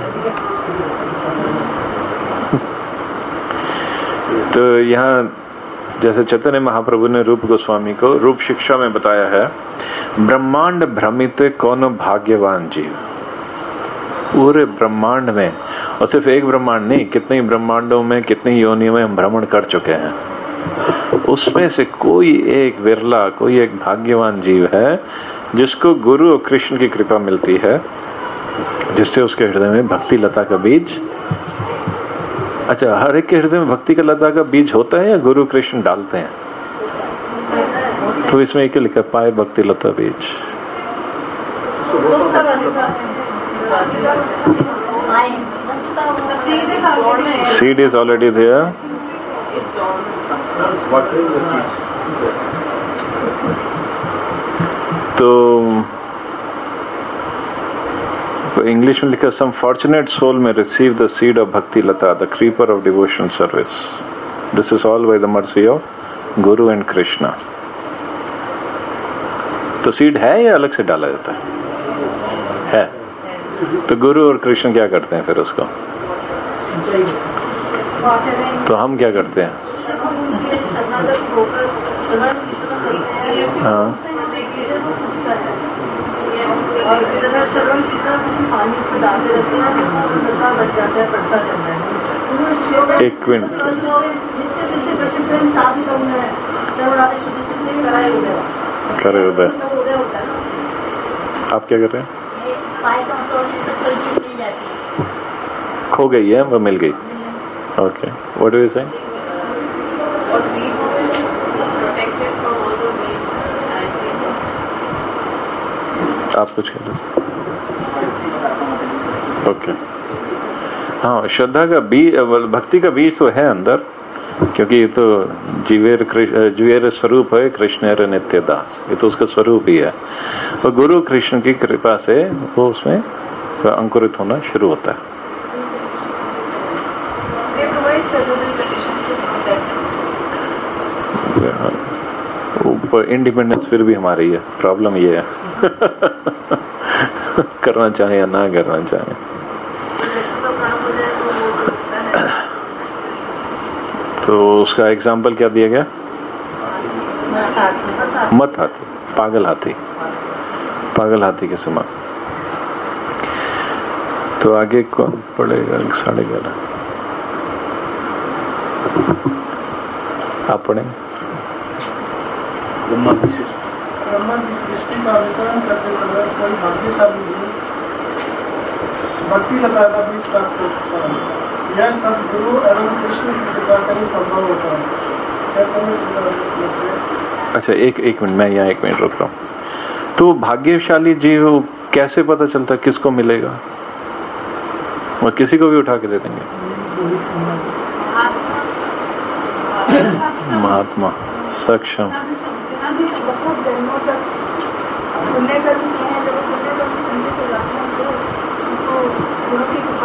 तो यहाँ जैसे चैतन्य महाप्रभु ने रूप गोस्वामी को रूप शिक्षा में बताया है, ब्रह्मांड भ्रमित कौन भाग्यवान जीव। पूरे ब्रह्मांड में, और सिर्फ एक ब्रह्मांड नहीं, कितने ब्रह्मांडों में, कितनी योनियों में हम भ्रमण कर चुके हैं, उसमें से कोई एक विरला, कोई एक भाग्यवान जीव है जिसको गुरु और कृष्ण की कृपा मिलती है, जिससे उसके हृदय में भक्ति लता का बीज। अच्छा, हर एक के हृदय में भक्ति का लता का बीज होता है या गुरु कृष्ण डालते हैं? तो इसमें एक लिखा, पाए भक्ति लता बीज। Seed is already there. तो इंग्लिश में लिखा, some fortunate soul may receive the seed of bhakti lata, the creeper of devotional service. This is all by the mercy of guru and Krishna. तो सीड है या अलग से डाला जाता है? है। तो गुरु और कृष्ण क्या करते हैं फिर उसको? तो हम क्या करते हैं? हाँ, एक मिनट, करे उदय। आप क्या कर रहे हैं? खो गई है, वो मिल गई। ओके, व्हाट डू यू से? आप कुछ कह रहे? ओके, हाँ, श्रद्धा का बीज, भक्ति का बीज तो है अंदर, क्योंकि ये तो जीवेर जीवेर स्वरूप है कृष्ण नित्य दास, ये तो उसका स्वरूप ही है। और गुरु कृष्ण की कृपा से वो उसमें अंकुरित होना शुरू होता है। ऊपर इंडिपेंडेंस फिर भी हमारी है, प्रॉब्लम ये है करना चाहे या ना करना चाहे। तो उसका एग्जाम्पल क्या दिया गया? मत हाथी, पागल हाथी, पागल हाथी के समान। तो आगे कौन पढ़ेगा? साढ़े ग्यारह आप पढ़ेंगे। ब्रह्मा की सृष्टि का अनुसरण करते समय कोई भाग्यशाली जीव भक्ति लता का बीज प्राप्त हो सकता है। यह सब गुरु एवं कृष्ण की कृपा से ही संभव होता है। अच्छा, एक एक मिनट, मैं यहाँ एक मिनट रुक रहा हूँ। तो भाग्यशाली जीव कैसे पता चलता है किसको मिलेगा? और किसी को भी उठा के दे देंगे? महात्मा, सक्षम, बहुत जन्मों तक पुण्य कर्म किए हैं, जब पुण्य कर्म संचित हो जाते हैं तो उसको गुरु की कृपा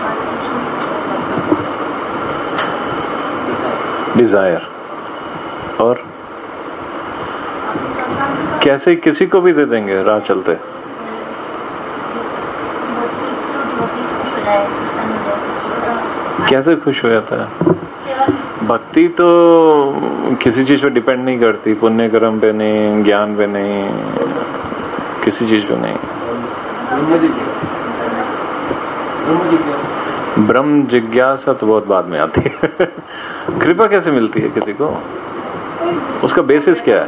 डिजायर। और कैसे किसी को भी दे देंगे राह चलते? कैसे खुश हो जाता है? भक्ति तो किसी चीज पे डिपेंड नहीं करती, पुण्य कर्म पे नहीं, ज्ञान पे नहीं, किसी चीज पे नहीं। ब्रह्म जिज्ञासा तो बहुत बाद में आती है कृपा कैसे मिलती है किसी को? उसका बेसिस क्या है?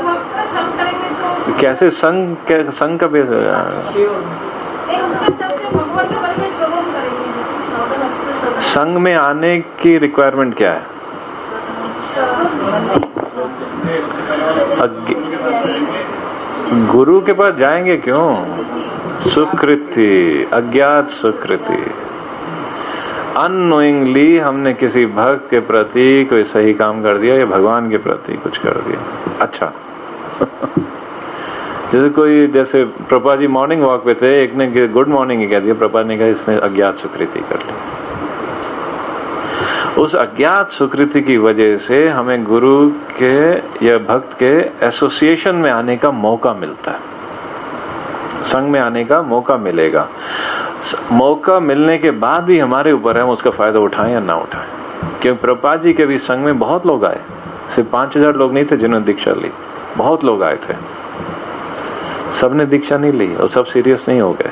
कैसे संग, क्या संग का बेस? संग में आने की रिक्वायरमेंट क्या है? गुरु के पास जाएंगे क्यों? सुकृति, अज्ञात सुकृति। अननोइंगली हमने किसी भक्त के प्रति कोई सही काम कर दिया या भगवान के प्रति कुछ कर दिया। अच्छा जैसे कोई, जैसे प्रभा जी मॉर्निंग वॉक पे थे, एक ने गुड मॉर्निंग ही कह दिया, प्रभा ने कहा इसने अज्ञात सुकृति कर ली। उस अज्ञात सुकृति की वजह से हमें गुरु के या भक्त के एसोसिएशन में आने का मौका मिलता है, संग में आने का मौका मिलेगा। मौका मिलने के बाद भी हमारे ऊपर है हम उसका फायदा उठाएं या ना उठाएं। क्योंकि प्रभुपाद जी के भी संग में बहुत लोग आए, सिर्फ पांच हजार लोग नहीं थे जिन्होंने दीक्षा ली, बहुत लोग आए थे। सबने दीक्षा नहीं ली और सब सीरियस नहीं हो गए।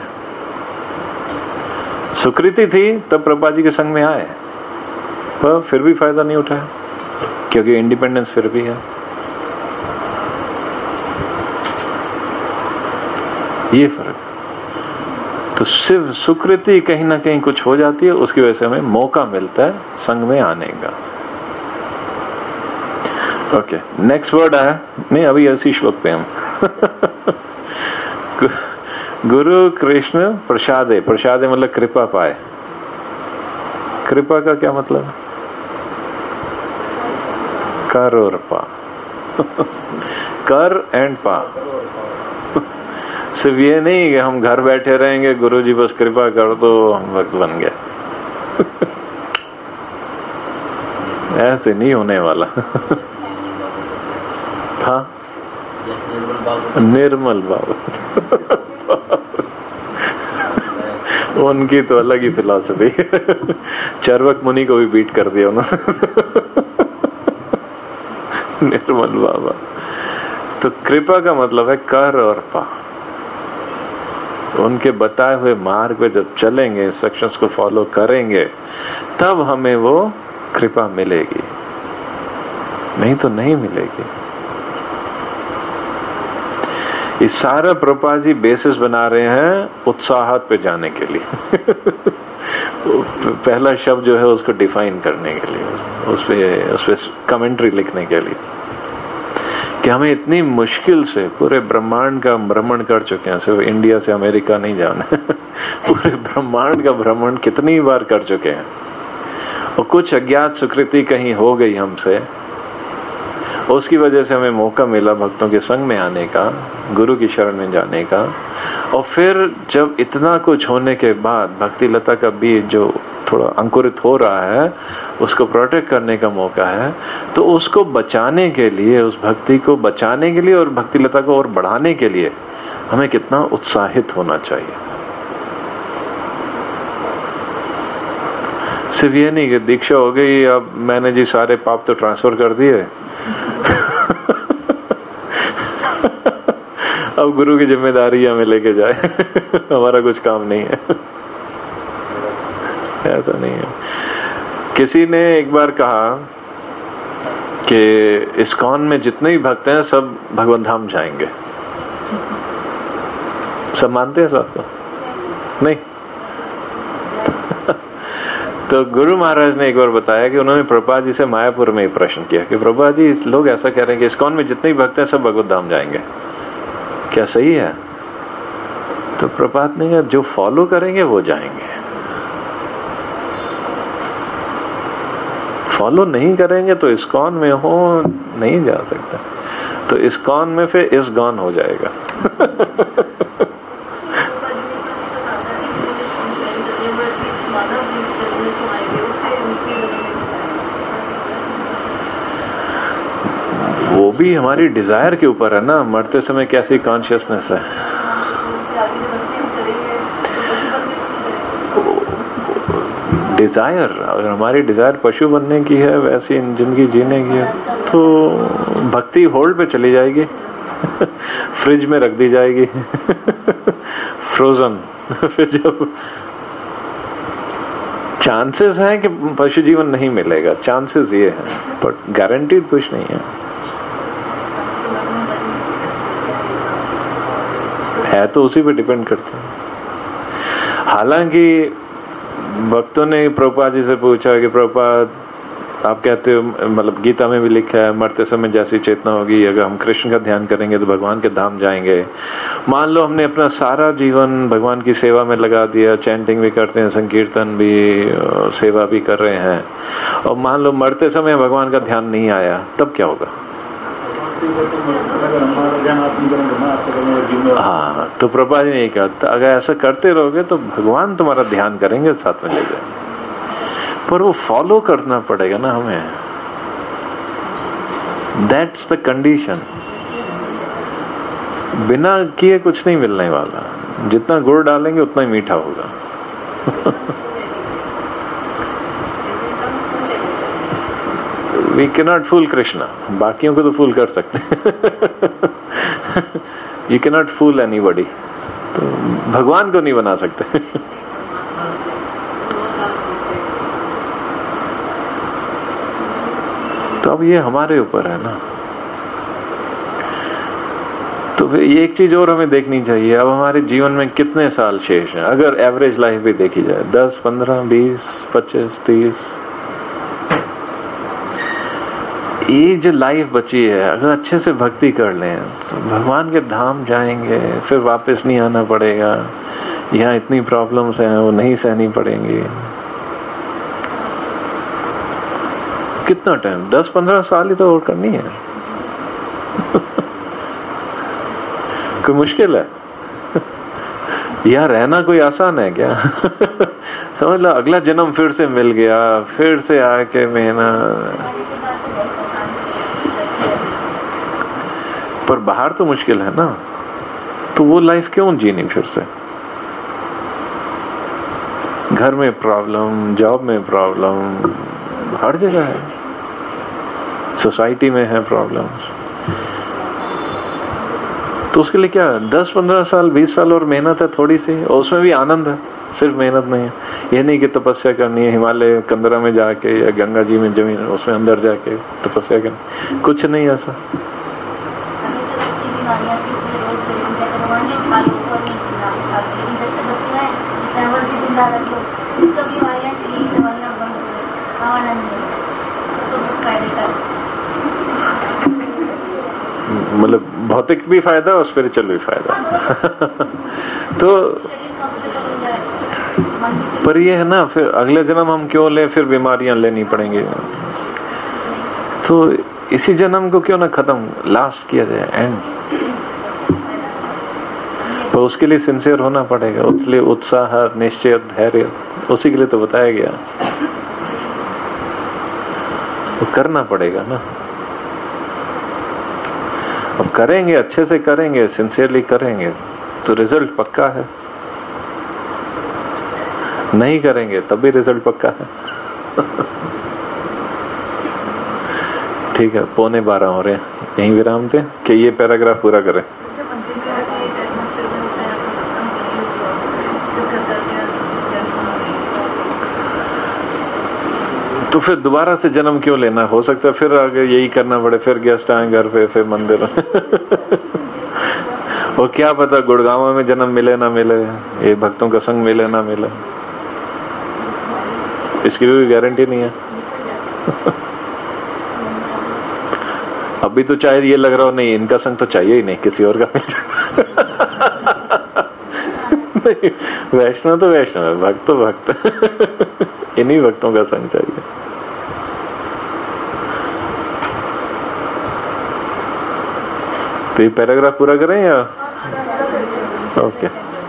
सुकृति थी तब प्रभुपाद जी के संग में आए, पर फिर भी फायदा नहीं उठाया क्योंकि इंडिपेंडेंस फिर भी है। ये फर्क। तो सिर्फ सुकृति कहीं ना कहीं कुछ हो जाती है, उसकी वजह से हमें मौका मिलता है संग में आने का। ओके, नेक्स्ट वर्ड है, नहीं अभी ऐसी श्लोक पे हम गुरु कृष्ण प्रसादे, प्रसादे मतलब कृपा पाए। कृपा का क्या मतलब है? कर और पा कर एंड पा। सिर्फ ये नहीं कि हम घर बैठे रहेंगे, गुरु जी बस कृपा कर दो हम भक्त बन गए ऐसे नहीं होने वाला हाँ, निर्मल बाबा उनकी तो अलग ही फिलॉसफी चरवक मुनि को भी बीट कर दिया उन्होंने निर्मल बाबा। तो कृपा का मतलब है कर और पा। उनके बताए हुए मार्ग पे जब चलेंगे, इंस्ट्रक्शंस को फॉलो करेंगे, तब हमें वो कृपा मिलेगी, नहीं तो नहीं मिलेगी। इस सारा प्रभुपाद जी बेसिस बना रहे हैं उत्साहत पे जाने के लिए पहला शब्द जो है उसको डिफाइन करने के लिए, उस पे उस पे कमेंट्री लिखने के लिए कि हमें इतनी मुश्किल से पूरे ब्रह्मांड का भ्रमण कर चुके हैं, सिर्फ इंडिया से अमेरिका नहीं जाना पूरे ब्रह्मांड का भ्रमण कितनी बार कर चुके हैं, और कुछ अज्ञात सुकृति कहीं हो गई हमसे, उसकी वजह से हमें मौका मिला भक्तों के संग में आने का, गुरु की शरण में जाने का। और फिर जब इतना कुछ होने के बाद भक्ति लता का बीज जो थोड़ा अंकुरित हो रहा है, उसको प्रोटेक्ट करने का मौका है, तो उसको बचाने के लिए, उस भक्ति को बचाने के लिए और भक्ति लता को और बढ़ाने के लिए हमें कितना उत्साहित होना चाहिए। सिर्फ ये नहीं कि दीक्षा हो गई, अब मैंने जी सारे पाप तो ट्रांसफर कर दिए अब गुरु की जिम्मेदारी हमें लेके जाए हमारा कुछ काम नहीं है ऐसा नहीं है। किसी ने एक बार कहा कि इस्कॉन में जितने भी भक्त हैं सब भगवान धाम जाएंगे। सब मानते हैं इस बात को? नहीं तो गुरु महाराज ने एक बार बताया कि उन्होंने प्रभुपाद जी से मायापुर में ही प्रश्न किया कि प्रभुपाद जी लोग ऐसा कह रहे हैं कि इस्कॉन में जितने भी भक्त हैं सब भगवत धाम जाएंगे, क्या सही है? तो प्रभुपाद ने कहा जो फॉलो करेंगे वो जाएंगे, फॉलो नहीं करेंगे तो इस्कॉन में हो नहीं जा सकता। तो इस्कॉन में फिर इस गॉन हो जाएगा वो भी हमारी डिजायर के ऊपर है ना, मरते समय कैसी कॉन्शियसनेस है। डिजायर, अगर हमारी डिजायर पशु बनने की है, वैसी जिंदगी जीने की है, तो भक्ति होल्ड पे चली जाएगी फ्रिज में रख दी जाएगी फ्रोजन फिर जब चांसेस हैं कि पशु जीवन नहीं मिलेगा, चांसेस ये है, पर गारंटीड कुछ नहीं है। है तो उसी पे डिपेंड करता है। हालांकि भक्तों ने प्रभुपाद जी से पूछा कि प्रभुपाद आप कहते हो, मतलब गीता में भी लिखा है मरते समय जैसी चेतना होगी, अगर हम कृष्ण का ध्यान करेंगे तो भगवान के धाम जाएंगे। मान लो हमने अपना सारा जीवन भगवान की सेवा में लगा दिया, चैंटिंग भी करते हैं, संकीर्तन भी, सेवा भी कर रहे हैं, और मान लो मरते समय भगवान का ध्यान नहीं आया, तब क्या होगा? हाँ, तो प्रभुपाद जी ने कहा अगर ऐसा करते रहोगे तो भगवान तुम्हारा ध्यान करेंगे, साथ में ले जाएंगे, पर वो फॉलो करना पड़ेगा ना हमें। That's the condition. बिना किए कुछ नहीं मिलने वाला, जितना गुड़ डालेंगे उतना ही मीठा होगा वी कैनॉट फूल कृष्णा, बाकियों को तो फूल कर सकते यू कैनॉट फूल एनीबॉडी, तो भगवान को नहीं बना सकते तो अब ये हमारे ऊपर है ना। तो फिर ये एक चीज और हमें देखनी चाहिए, अब हमारे जीवन में कितने साल शेष हैं? अगर एवरेज लाइफ भी देखी जाए, दस, पंद्रह, बीस, पच्चीस, तीस, ये जो लाइफ बची है, अगर अच्छे से भक्ति कर लें तो भगवान के धाम जाएंगे, फिर वापस नहीं आना पड़ेगा। यहाँ इतनी प्रॉब्लम्स हैं वो नहीं सहनी पड़ेंगी। कितना टाइम? दस पंद्रह साल ही तो और करनी है कोई मुश्किल है? यहाँ रहना कोई आसान है क्या समझ लो अगला जन्म फिर से मिल गया, फिर से आके मेहनत, पर बाहर तो मुश्किल है ना, तो वो लाइफ क्यों जीनी फिर से? घर में प्रॉब्लम, जॉब में प्रॉब्लम, हर जगह है, सोसाइटी में है प्रॉब्लम्स, तो उसके लिए क्या दस पंद्रह साल, बीस साल और मेहनत है थोड़ी सी, और उसमें भी आनंद है, सिर्फ मेहनत नहीं है। ये नहीं कि तपस्या करनी है हिमालय कंदरा में जाके या गंगा जी में जमीन उसमें अंदर जाके तपस्या करनी, कुछ नहीं ऐसा। भौतिक भी फायदा और स्पिरिचुअल भी फायदा। तो पर ये है ना, फिर अगले जन्म हम क्यों लें, फिर बीमारियां लेनी पड़ेंगी। तो इसी जन्म को क्यों ना खत्म लास्ट किया जाए, एंड। तो उसके लिए सिंसियर होना पड़ेगा, उसके लिए उत्साह, निश्चय, धैर्य, उसी के लिए तो बताया गया। तो करना पड़ेगा ना। अब करेंगे, अच्छे से करेंगे, सिंसियरली करेंगे तो रिजल्ट पक्का है। नहीं करेंगे तब भी रिजल्ट पक्का है। ठीक है, पौने बारह हो रहे हैं, यहीं विराम दें कि ये पैराग्राफ पूरा करें। तो फिर दोबारा से जन्म क्यों लेना, हो सकता है फिर आगे यही करना पड़े, फिर गेस्ट आए घर पे, फिर मंदिर। और क्या पता गुड़गांव में जन्म मिले ना मिले, ये भक्तों का संग मिले ना मिले, इसकी भी गारंटी नहीं है। अभी तो चाहे ये लग रहा हो नहीं, इनका संग तो चाहिए ही नहीं, किसी और का मिल जाता। नहीं, वैष्णव तो वैष्णव है, भक्त तो भक्त। इन्हीं भक्तों का संग चाहिए। तो ये पैराग्राफ पूरा करें या okay.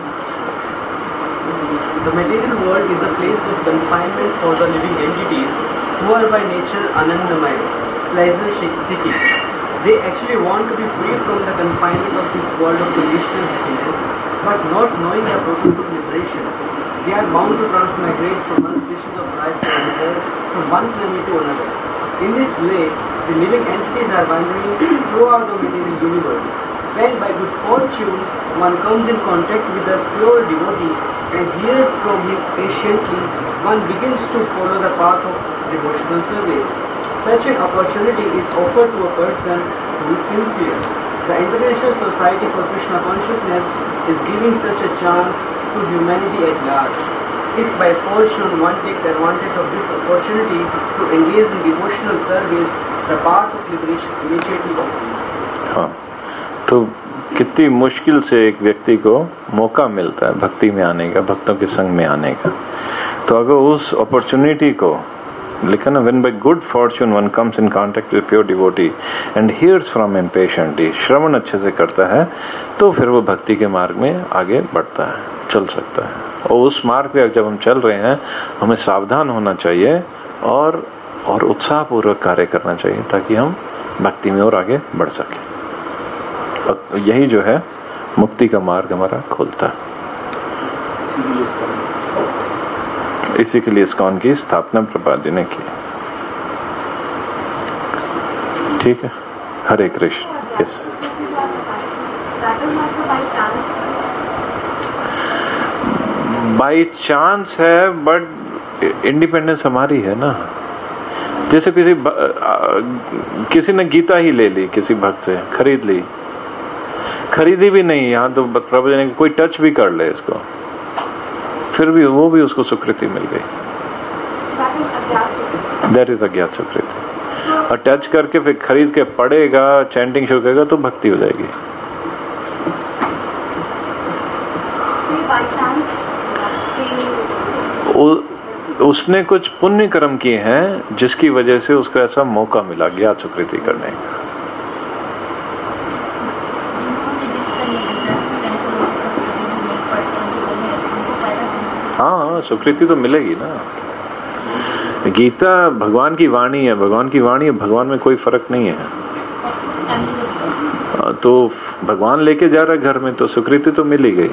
The material world is a place of confinement for the living entities who are by nature anandamay, pleasure seeking. They actually want to be free from the confinement of this world of conditional happiness, but not knowing the process of liberation, they are bound to transmigrate from one species of life to another, from one planet to another. In this way, the living entities are wandering throughout the material universe. When by good fortune one comes in contact with a pure devotee and hears from him patiently, one begins to follow the path of devotional service. Such an opportunity is offered to a person who is sincere. The International Society for Krishna Consciousness is giving such a chance to humanity at large. If by fortune one takes advantage of this opportunity to engage in devotional service, the path of liberation immediately opens. हाँ, तो कितनी मुश्किल से एक व्यक्ति को मौका मिलता है भक्ति में आने का, भक्तों के संग में आने का। तो अगर उस अपॉर्चुनिटी को लिखा ना, when by good fortune one comes in contact with pure devotee and hears from him patiently, श्रवण अच्छे से करता है, तो फिर वो भक्ति के मार्ग में आगे बढ़ता है, चल सकता है। और उस मार्ग पे जब हम चल रहे हैं, हमें सावधान होना चाहिए और और उत्साहपूर्वक कार्य करना चाहिए, ताकि हम भक्ति में और आगे बढ़ सके। और यही जो है मुक्ति का मार्ग हमारा खोलता है। इसी के लिए इस्कॉन की स्थापना प्रभुपाद जी ने की। ठीक है, Hare Krishna. Yes, by chance है, बट इंडिपेंडेंस हमारी है ना। जैसे किसी किसी ने गीता ही ले ली, किसी भक्त से खरीद ली, खरीदी भी नहीं, यहाँ तो प्रभु जी ने कोई टच भी कर ले इसको, फिर भी वो भी उसको सुकृति मिल गई। दैट इज अज्ञात सुकृति। और टच करके फिर खरीद के पढ़ेगा, चैंटिंग शुरू करेगा, तो भक्ति हो जाएगी। उ, उसने कुछ पुण्य कर्म किए हैं जिसकी वजह से उसको ऐसा मौका मिला ज्ञात सुकृति करने का। हाँ, सुकृति तो मिलेगी ना। गीता भगवान की वाणी है, भगवान की वाणी है, भगवान में कोई फर्क नहीं है। तो भगवान लेके जा रहा है घर में, तो सुकृति तो मिल ही गई,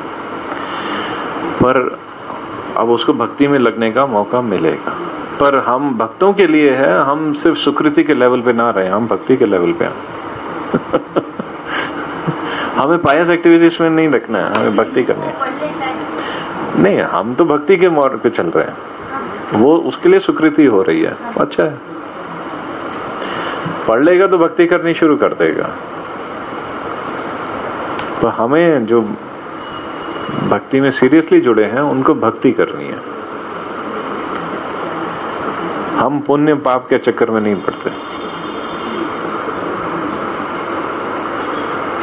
पर अब उसको भक्ति में लगने का मौका मिलेगा। पर हम भक्तों के लिए है, हम सिर्फ सुकृति के लेवल पे ना रहे, हम भक्ति के लेवल पे हैं। हमें पायस एक्टिविटीज में नहीं रखना है, हमें भक्ति करनी है। नहीं, हम तो भक्ति के मार्ग पे चल रहे हैं, वो उसके लिए सुकृति हो रही है। अच्छा है, पढ़ लेगा तो भक्ति करनी शुरू कर देगा। तो हमें जो भक्ति में सीरियसली जुड़े हैं, उनको भक्ति करनी है। हम पुण्य पाप के चक्कर में नहीं पड़ते।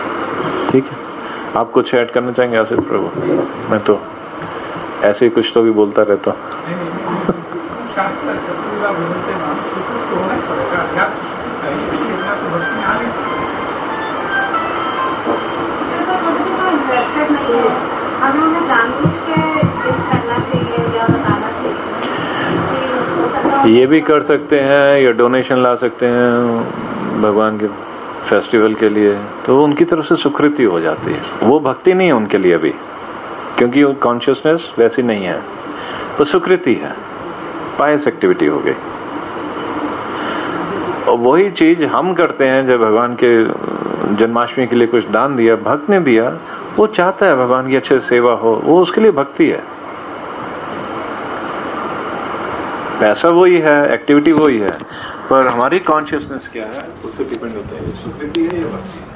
आप कुछ ऐड करना चाहेंगे आसिफ प्रभु? मैं तो ऐसे ही कुछ तो भी बोलता रहता हूँ। शास्त्र चतुर्विधा विभूते नाम सुकृत तो होना ही पड़ेगा, अध्यात्म सुकृत चाहिए, देखिए बिना तो भक्ति आ नहीं सकती। इंटरेस्टेड नहीं है, हमें उन्हें जानबूझ के करना चाहिए या बताना चाहिए कि हो सकता है। ये भी कर सकते हैं या डोनेशन ला सकते हैं भगवान के फेस्टिवल के लिए, तो उनकी तरफ से सुकृति हो जाती है। वो भक्ति नहीं है उनके लिए अभी, क्योंकि वो कॉन्शियसनेस वैसी नहीं है, तो सुकृति है, पायस एक्टिविटी हो गई। और वही चीज हम करते हैं जब भगवान के जन्माष्टमी के लिए कुछ दान दिया, भक्त ने दिया, वो चाहता है भगवान की अच्छे सेवा हो, वो उसके लिए भक्ति है। पैसा वही है, एक्टिविटी वही है, पर हमारी कॉन्शियसनेस क्या है उससे डिपेंड होता है, सुकृति है या भक्ति है।